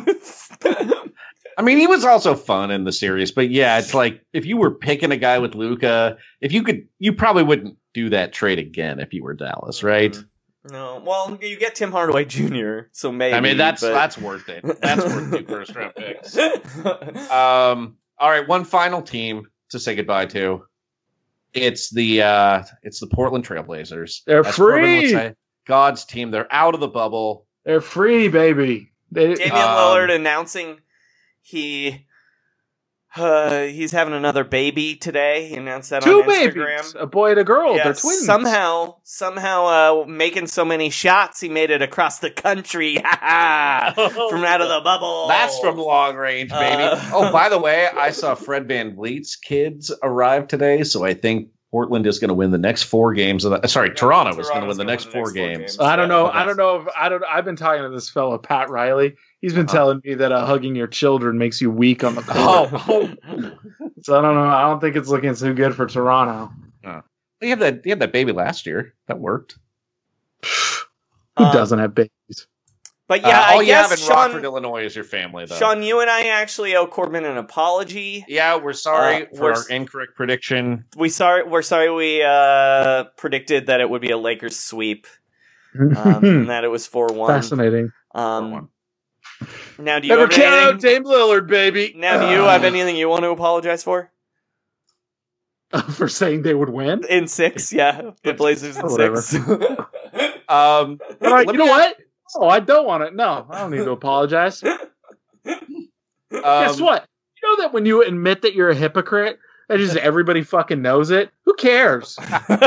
I mean, he was also fun in the series, but yeah, it's like if you were picking a guy with Luka, if you could, you probably wouldn't do that trade again if you were Dallas, right? Mm-hmm. No, well, you get Tim Hardaway Junior, so maybe. I mean, that's but... that's worth it. That's worth two first round picks. Um, all right, one final team to say goodbye to. It's the uh, it's the Portland Trailblazers. They're As Corbin free. would say, God's team. They're out of the bubble. They're free, baby. They, Damian Um, Lillard announcing he uh, he's having another baby today. He announced that two on Instagram. babies, a boy and a girl. Yeah, They're twins. Somehow, somehow, uh, making so many shots, he made it across the country. Ha ha! From out of the bubble. That's from long range, baby. Uh, oh, by the way, I saw Fred VanVleet's kids arrive today, so I think Portland is going to win the next four games. Of the, sorry, Yeah, Toronto is going to Toronto's win the gonna next win the four next four games. games. I don't know. Yeah, I don't know if I don't. I've been talking to this fellow Pat Riley. He's been telling me that uh, hugging your children makes you weak on the court. Oh, So I don't know. I don't think it's looking too good for Toronto. they had that. They had that baby last year. That worked. Who Um, doesn't have babies? But yeah, uh, I all you have guess in Sean, Rockford, Illinois, is your family, though. Sean, you and I actually owe Corbin an apology. yeah, we're sorry Uh, for we're our s- incorrect prediction. We sorry, we're sorry we uh, predicted that it would be a Lakers sweep, um, and that it was four one. Fascinating. Um, now, do you Never have count out anything? Dame Lillard, baby. Now, do you have anything you want to apologize for? For saying they would win? In six, yeah, the Blazers in Whatever. six. Um, But I, let you me know ask- what? Oh, I don't want it. No, I don't need to apologize. Um, Guess what? You know that when you admit that you're a hypocrite, that just everybody fucking knows it. Who cares?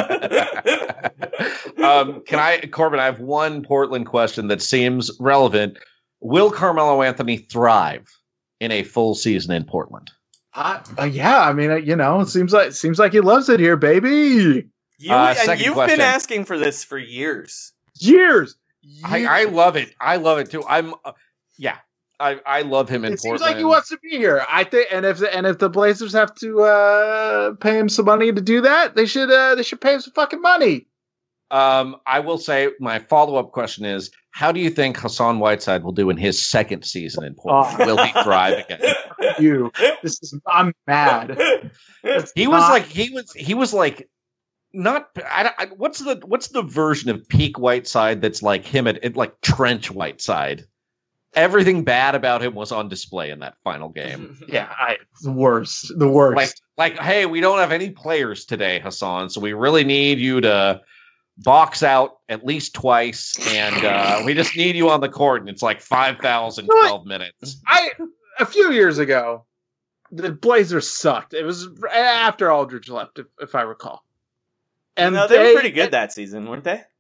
um, can I, Corbin? I have one Portland question that seems relevant. Will Carmelo Anthony thrive in a full season in Portland? Uh, uh, yeah, I mean, uh, you know, it seems like seems like he loves it here, baby. You Uh, and second you've question. been asking for this for years. Years. I, Years. I love it. I love it too. I'm, uh, yeah, I, I love him in It seems Portland. like he wants to be here. I think, and if and if the Blazers have to uh, pay him some money to do that, they should uh, they should pay him some fucking money. Um, I will say my follow up question is: how do you think Hassan Whiteside will do in his second season in Portland? Oh. Will he thrive again? You, this is I'm mad. It's He was not- like he was he was like not I, I, what's the what's the version of peak Whiteside that's like him at, at like trench Whiteside. Everything bad about him was on display in that final game. yeah, I, the worst, the worst. Like like hey, we don't have any players today, Hassan, so we really need you to box out at least twice, and uh, we just need you on the court, and it's like five thousand twelve minutes. I a few years ago, the Blazers sucked. It was after Aldridge left, if, if I recall. And no, they, were pretty good that season, weren't they?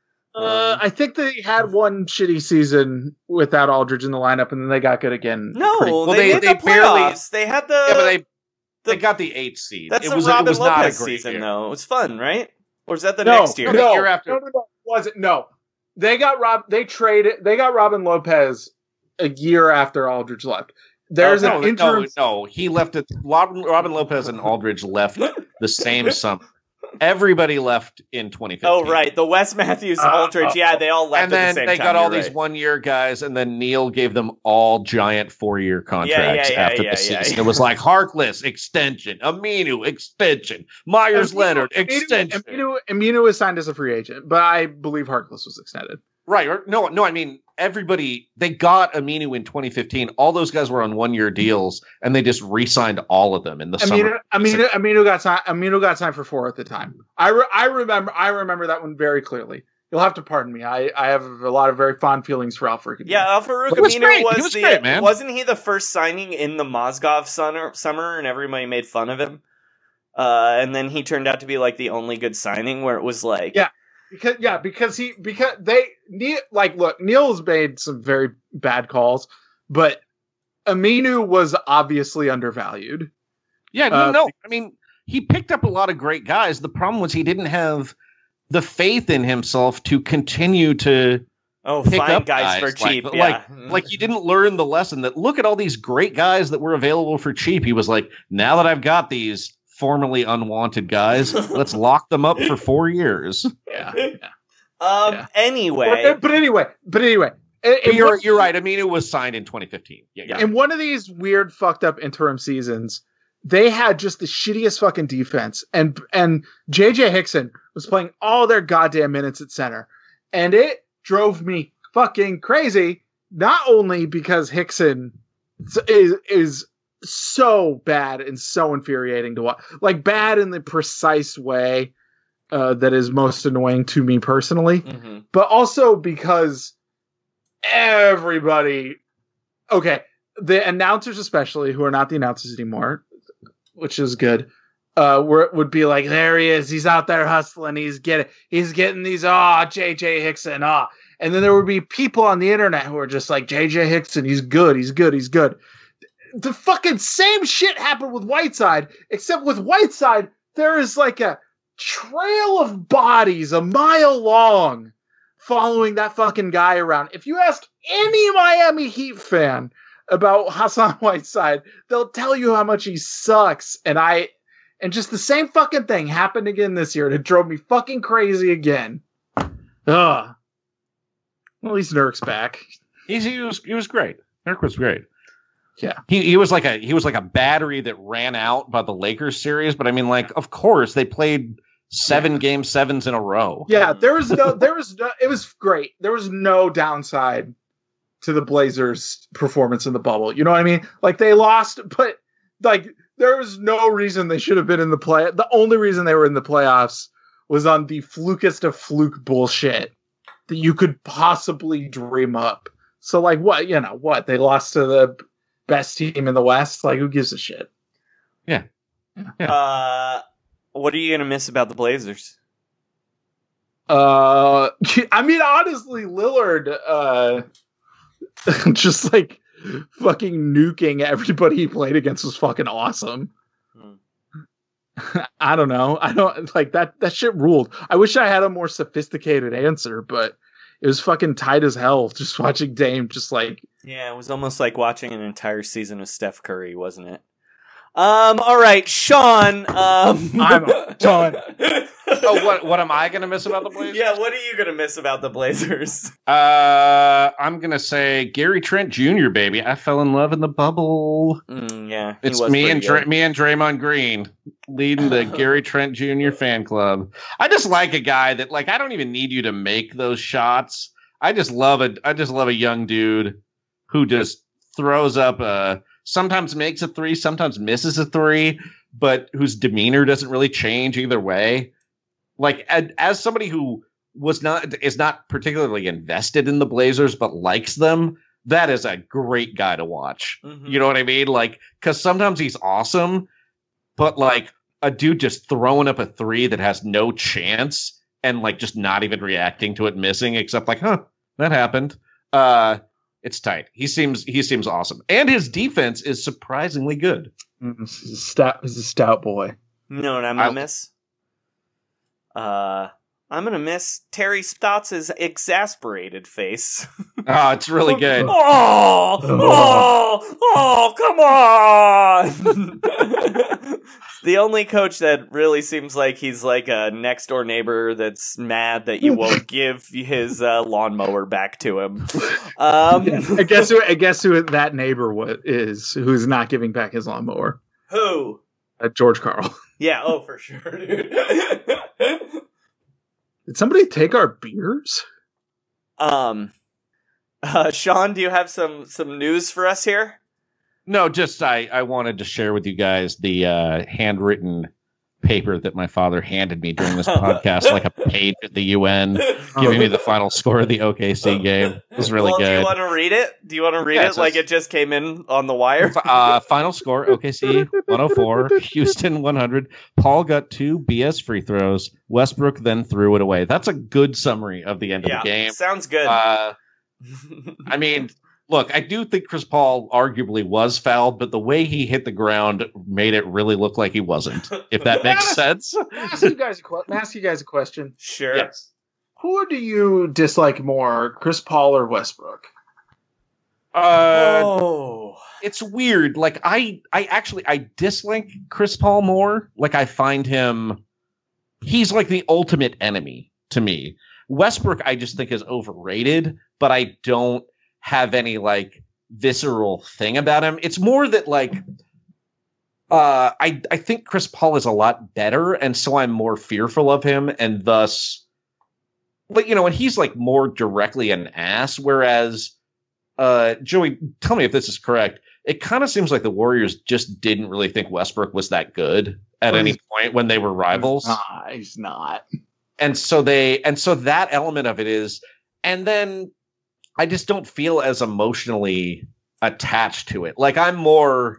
Uh, I think they had one shitty season without Aldridge in the lineup, and then they got good again. No, pretty- they, Well, they- made they the barely- playoffs. They had the. Yeah, but they the- they got the eighth seed. that's it the was Robin it was not a Lopez great season, year. though. It was fun, right? Or was that the no, next year? The No, year after. no, no, no, it wasn't. No, they got Rob. They traded. They got Robin Lopez a year after Aldridge left. There's Oh, no, an interim. no, no, he left it. Robin, Robin Lopez and Aldridge left the same summer. Everybody left in twenty fifteen. Oh, right. The Wes Matthews, Uh, Aldridge. uh, Yeah, they all left And at then the same they time. got all you're these right. one-year guys, and then Neil gave them all giant four-year contracts yeah, after yeah, the yeah, season. yeah. It was like Harkless extension, Aminu extension, Myers Leonard extension. Aminu, Aminu was signed as a free agent, but I believe Harkless was extended. Right? Or, no, no. I mean, everybody they got Aminu in twenty fifteen. All those guys were on one-year deals, and they just re-signed all of them in the summer. Aminu, Aminu, Aminu got signed. Aminu got signed for four at the time. I re, I remember. I remember that one very clearly. You'll have to pardon me. I, I have a lot of very fond feelings for Al Farouk. Yeah, Al-Farouk He was Aminu great. He was, was the great, man. wasn't he the first signing in the Mozgov summer, summer and everybody made fun of him? Uh, and then he turned out to be like the only good signing where it was like, Yeah. Because yeah, because he because they Neil like look, Neil's made some very bad calls, but Aminu was obviously undervalued. Yeah, no, Uh, no. I mean, he picked up a lot of great guys. The problem was he didn't have the faith in himself to continue to Oh, pick find up guys, guys for cheap. Like, yeah. like, like you didn't learn the lesson that look at all these great guys that were available for cheap. He was like, now that I've got these formerly unwanted guys, let's lock them up for four years. Yeah. yeah. Um. Yeah. Anyway, But, but anyway, but anyway, But in you're one- you're right. I mean, it was signed in twenty fifteen. Yeah, yeah. in one of these weird, fucked up interim seasons, they had just the shittiest fucking defense, and and J J Hickson was playing all their goddamn minutes at center, and it drove me fucking crazy. Not only because Hickson is is so bad and so infuriating to watch, like bad in the precise way uh, that is most annoying to me personally, mm-hmm. but also because everybody, okay, the announcers especially, who are not the announcers anymore, which is good, uh, were, would be like, there he is, he's out there hustling, he's getting, he's getting these, ah, oh, J J Hickson, ah. And then there would be people on the internet who are just like, J J Hickson, he's good, he's good, he's good. The fucking same shit happened with Whiteside, except with Whiteside, there is like a trail of bodies a mile long following that fucking guy around. If you ask any Miami Heat fan about Hassan Whiteside, they'll tell you how much he sucks. And I, and just the same fucking thing happened again this year. And it drove me fucking crazy again. Ugh. Well, at least Nurk's back. He's, he was he was great. Nurk was great. Yeah. He he was like a he was like a battery that ran out by the Lakers series. But I mean, like, of course they played seven yeah. game sevens in a row. Yeah, there was no, there was no, it was great. There was no downside to the Blazers' performance in the bubble. You know what I mean? Like they lost, but like there was no reason they should have been in the play. The only reason they were in the playoffs was on the flukest of fluke bullshit that you could possibly dream up. So like what, you know, what? They lost to the best team in the West? Like who gives a shit? Yeah. yeah. Uh What are you going to miss about the Blazers? Uh, I mean, honestly, Lillard, uh, just like fucking nuking everybody he played against was fucking awesome. Hmm. I don't know. I don't like that. That shit ruled. I wish I had a more sophisticated answer, but it was fucking tight as hell just watching Dame just like. Yeah, it was almost like watching an entire season of Steph Curry, wasn't it? Um. All right, Sean. Um, I'm done. Oh, what? What am I gonna miss about the Blazers? Yeah, what are you gonna miss about the Blazers? Uh, I'm gonna say Gary Trent Junior Baby, I fell in love in the bubble. Mm, yeah, it's me and Dra- me and Draymond Green leading the Gary Trent Junior fan club. I just like a guy that, like, I don't even need you to make those shots. I just love it. I just love a young dude who just throws up a. Sometimes makes a three, sometimes misses a three, but whose demeanor doesn't really change either way. Like, as somebody who was not is not particularly invested in the Blazers, but likes them, that is a great guy to watch. Mm-hmm. You know what I mean? Like, because sometimes he's awesome, but like a dude just throwing up a three that has no chance and like just not even reacting to it missing, except like, huh, that happened. Uh, It's tight. He seems he seems awesome, and his defense is surprisingly good. He's a stout. He's a stout boy. You know what I'm gonna I, miss? Uh, I'm gonna miss Terry Stotts' exasperated face. Oh, it's really good. oh, oh, oh, come on! The only coach that really seems like he's like a next door neighbor that's mad that you won't give his uh, lawnmower back to him. Um, yeah, I guess who I guess who that neighbor what is who's not giving back his lawnmower. Who? Uh, George Karl. Yeah. Oh, for sure, dude. Did somebody take our beers? Um, uh, Sean, do you have some some news for us here? No, just I, I wanted to share with you guys the uh, handwritten paper that my father handed me during this podcast, like a page at the U N, giving me the final score of the O K C game. It was really well, good. Do you want to read it? Do you want to read yeah, it like it just came in on the wire? Uh, final score, O K C one oh four, Houston one hundred. Paul got two B S free throws. Westbrook then threw it away. That's a good summary of the end yeah, of the game. Sounds good. Uh, I mean... Look, I do think Chris Paul arguably was fouled, but the way he hit the ground made it really look like he wasn't, if that makes sense. May I ask you guys a, que- may I ask you guys a question? Sure. Yes. who do you dislike more, Chris Paul or Westbrook? Uh, oh, it's weird. Like I, I actually I dislike Chris Paul more. Like I find him, he's like the ultimate enemy to me. Westbrook, I just think is overrated, but I don't have any like visceral thing about him. It's more that like, uh, I I think Chris Paul is a lot better, and so I'm more fearful of him, and thus, like you know, and he's like more directly an ass, whereas. Uh, Joey, tell me if this is correct. It kind of seems like the Warriors just didn't really think Westbrook was that good at well, any point when they were rivals. Nah, he's not. And so they, and so that element of it is, and then I just don't feel as emotionally attached to it. Like I'm more,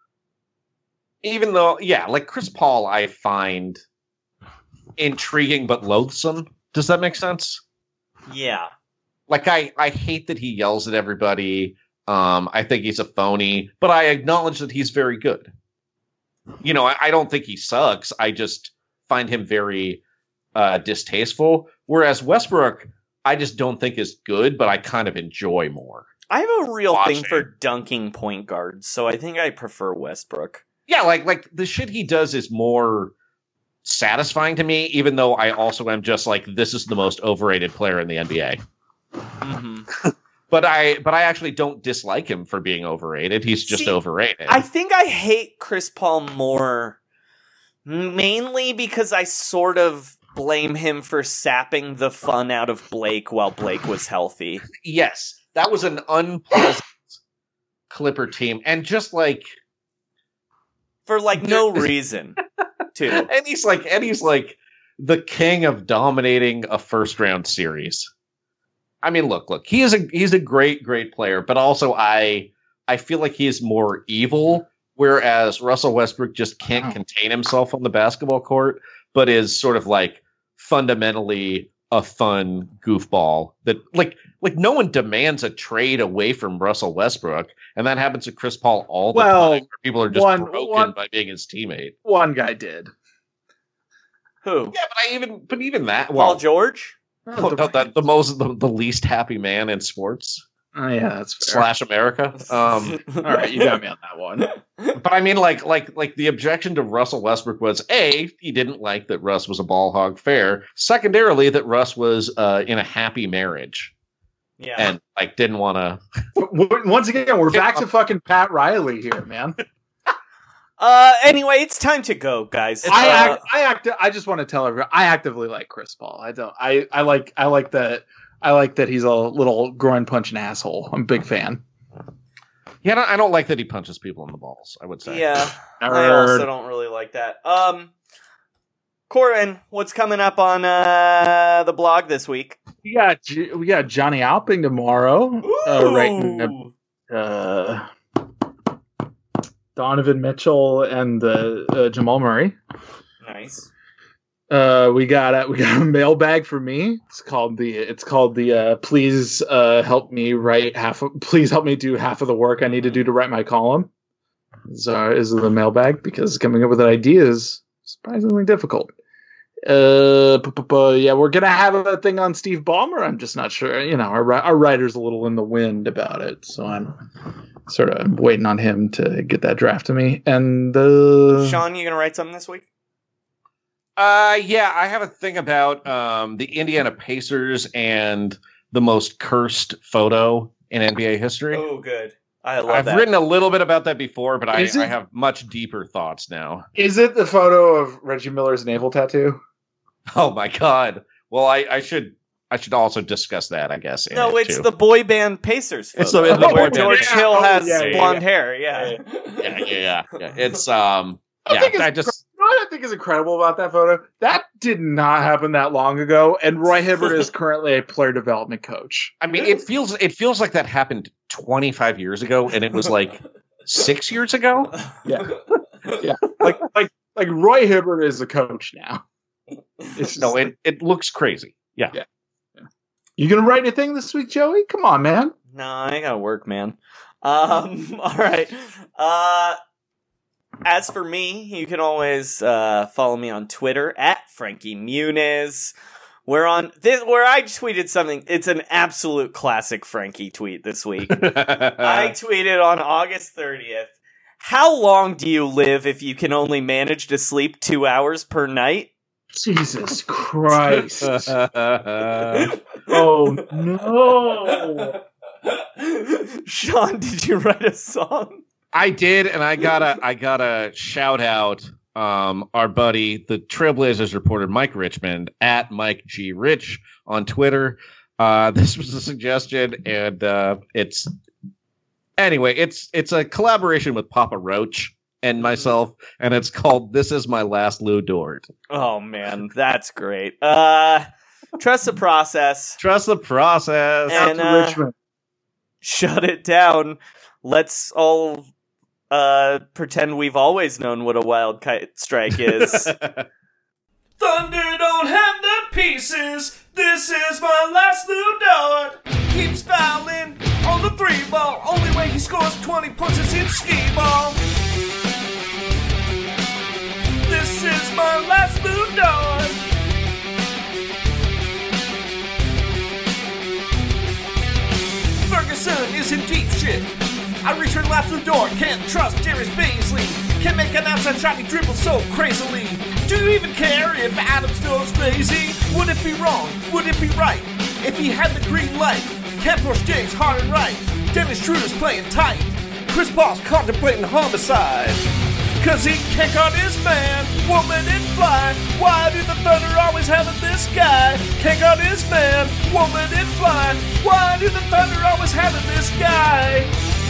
even though, yeah, like Chris Paul, I find intriguing but loathsome. Does that make sense? yeah. Like, I, I hate that he yells at everybody. Um, I think he's a phony, but I acknowledge that he's very good. You know, I, I don't think he sucks. I just find him very uh, distasteful. Whereas Westbrook, I just don't think is good, but I kind of enjoy more. I have a real Watching. thing for dunking point guards, so I think I prefer Westbrook. Yeah, like like the shit he does is more satisfying to me, even though I also am just like, this is the most overrated player in the N B A. Mm-hmm. But I but I actually don't dislike him for being overrated. He's just See, overrated. I think I hate Chris Paul more mainly because I sort of blame him for sapping the fun out of Blake while Blake was healthy. Yes, that was an unpleasant Clipper team. And just like For like no reason, too. And he's like and he's like the king of dominating a first round series. I mean, look, look, he is a he's a great, great player, but also I I feel like he is more evil, whereas Russell Westbrook just can't contain himself on the basketball court, but is sort of like fundamentally a fun goofball that like like no one demands a trade away from Russell Westbrook, and that happens to Chris Paul all the Well, time. Where people are just one- broken one- by being his teammate. One guy did. Who? Yeah, but I even but even that Paul well, George? Oh, the, the, the most the, the least happy man in sports oh, yeah, that's fair. slash America. Um, All right, you got me on that one. but I mean, like like like the objection to Russell Westbrook was A, he didn't like that Russ was a ball hog fair. Secondarily, that Russ was uh, in a happy marriage. Yeah. And like didn't want to. Once again, we're back to fucking Pat Riley here, man. Uh, anyway, it's time to go, guys. I Uh, act, I act, I just want to tell everyone I actively like Chris Paul. I don't. I, I like. I like that. I like that he's a little groin punching asshole. I'm a big fan. Yeah, I don't, I don't like that he punches people in the balls. I would say. Yeah, I Nerd. also don't really like that. Um, Corin, what's coming up on uh the blog this week? We got J- we got Johnny Alping tomorrow. Uh, Ooh. right. Uh, Donovan Mitchell and uh, uh, Jamal Murray. Nice. Uh, we got a, we got a mailbag for me. It's called the it's called the uh, please uh, help me write half. Of, please help me do half of the work I need to do to write my column. Is uh, is the mailbag because coming up with an idea is surprisingly difficult. Uh, bu- bu- bu- yeah, we're gonna have a thing on Steve Ballmer. I'm just not sure. You know, our ri- our writer's a little in the wind about it, so I'm sort of waiting on him to get that draft to me. And uh, Sean, you gonna write something this week? Uh, yeah, I have a thing about um the Indiana Pacers and the most cursed photo in N B A history. Oh, good. I love I've that. written a little bit about that before, but I, Is it- I have much deeper thoughts now. is it the photo of Reggie Miller's navel tattoo? Oh my god! Well, I, I should I should also discuss that, I guess. in no, it, it's too. the boy band Pacers photo. It's the- it's the where boy band. George Yeah. Hill Oh, has yeah, yeah, blonde yeah. hair. Yeah. yeah, yeah, yeah, yeah. It's um, I yeah. think it's I just You know what I think is incredible about that photo? That did not happen that long ago, and Roy Hibbert is currently a player development coach. I mean, it feels it feels like that happened twenty-five years ago, and it was like six years ago. Yeah, yeah. Like, like, like Roy Hibbert is a coach now. It's just, No, it it looks crazy. Yeah. Yeah. You gonna write anything this week, Joey? Come on, man. No, I gotta work, man. Um, all right. Uh, as for me, you can always uh, follow me on Twitter at Frankie Muniz. We're on this, where I tweeted something. It's an absolute classic Frankie tweet this week. I tweeted on August thirtieth. How long do you live if you can only manage to sleep two hours per night? Jesus Christ. Oh, no. Sean, did you write a song? I did, and I gotta, I gotta shout out um, our buddy, the Trailblazers reporter, Mike Richmond, at Mike G. Rich on Twitter. Uh, this was a suggestion, and uh, it's... Anyway, it's it's a collaboration with Papa Roach and myself, and it's called "This Is My Last Lou Dort." Oh man, that's great. Uh, trust the process. Trust the process. And uh, shut it down. Let's all uh, pretend we've always known what a wild kite strike is. Thunder don't have the pieces. This is my last Lou Dort. Keeps fouling on the three ball. Only way he scores twenty points is in skee ball. This is my last Lou Dort. Ferguson is in deep shit. I return last Lou Dort. Can't trust Darius Baisley. Can't make an outside shot, he dribbles so crazily. Do you even care if Adam Stone's lazy? Would it be wrong? Would it be right? If he had the green light? Can't push James Harden right. Dennis Schroeder's playing tight. Chris Paul's contemplating homicide. Cause he can't guard his man, woman and fly. Why do the Thunder always have this guy? Can't guard his man, woman and fly. Why do the Thunder always have this guy?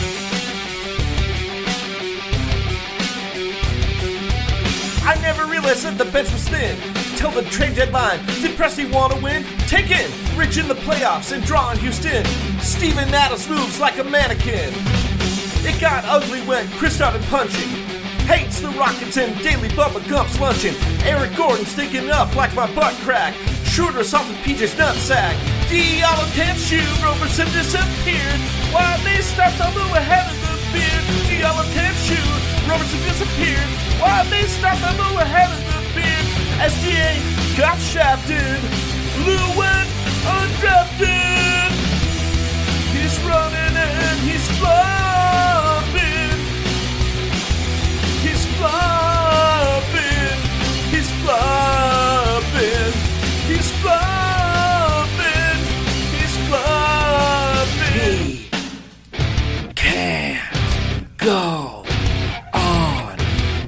I never realized that the bench was thin till the trade deadline. Did Presti want to win? Take in Rich in the playoffs and draw in Houston. Steven Adams moves like a mannequin. It got ugly when Chris started punching. Hates the Rockets and Daily Bubba Gump's luncheon. Eric Gordon stinking up like my butt crack. Schroeder soft with P J's nutsack. Diallo can't shoot, Roberson disappeared. Why they start to move ahead of the beard? Diallo can't shoot, Roberson disappeared. Why they start to move ahead of the beard? S G A got shafted. Lou went undrafted. He's running and he's flopping. He's flopping. He's flopping. He's flopping. He's flopping. He can't go on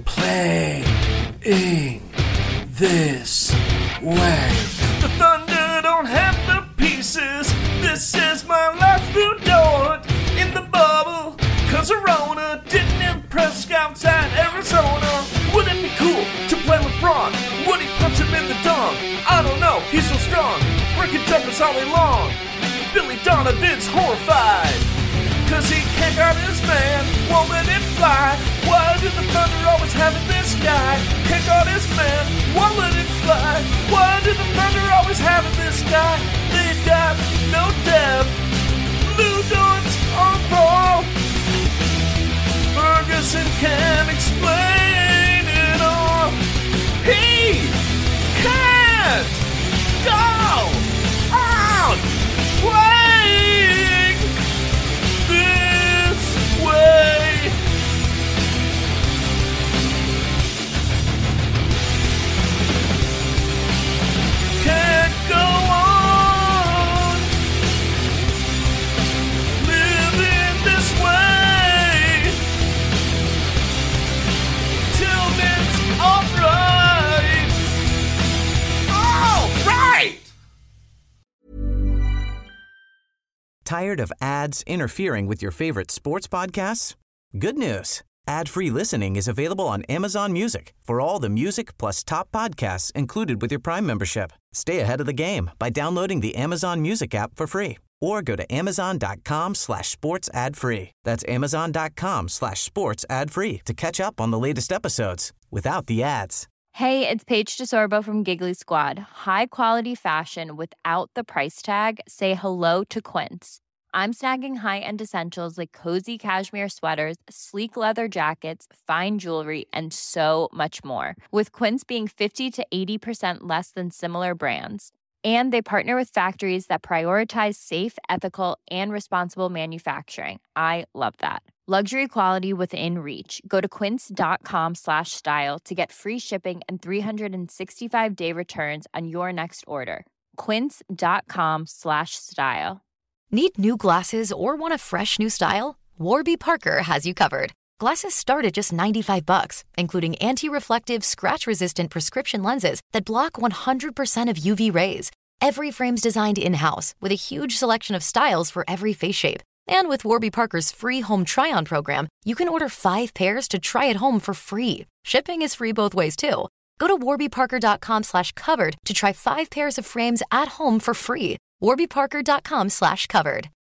playing this way. The Thunder don't have the pieces. This is my last Lou Dort in the bubble. Cause Arona didn't impress scouts at Arizona. Would it be cool to play LeBron? Would he punch him in the dong? I don't know, he's so strong. Breaking jumpers all day long. Billy Donovan's horrified. Cause he can't guard his man, won't let it fly. Why do the Thunder always have this guy? Can't guard his man, won't let it fly. Why do the Thunder always have this guy? They've got no depth. Lou Dort's on ball. Ferguson can't explain it all. He can't go on playing this way. Can't go on living this way till it's alright. Alright! Tired of ads interfering with your favorite sports podcasts? Good news. Ad-free listening is available on Amazon Music for all the music plus top podcasts included with your Prime membership. Stay ahead of the game by downloading the Amazon Music app for free or go to amazon.com slash sports ad free. That's amazon.com slash sports ad free to catch up on the latest episodes without the ads. Hey, it's Paige DeSorbo from Giggly Squad. High quality fashion without the price tag. Say hello to Quince. I'm snagging high-end essentials like cozy cashmere sweaters, sleek leather jackets, fine jewelry, and so much more. With Quince being fifty to eighty percent less than similar brands. And they partner with factories that prioritize safe, ethical, and responsible manufacturing. I love that. Luxury quality within reach. Go to quince.com slash style to get free shipping and three sixty-five day returns on your next order. Quince.com slash style. Need new glasses or want a fresh new style? Warby Parker has you covered. Glasses start at just ninety-five bucks, including anti-reflective, scratch-resistant prescription lenses that block one hundred percent of U V rays. Every frame's designed in-house with a huge selection of styles for every face shape. And with Warby Parker's free home try-on program, you can order five pairs to try at home for free. Shipping is free both ways, too. Go to warbyparker.com slash covered to try five pairs of frames at home for free. warbyparker.com slash covered.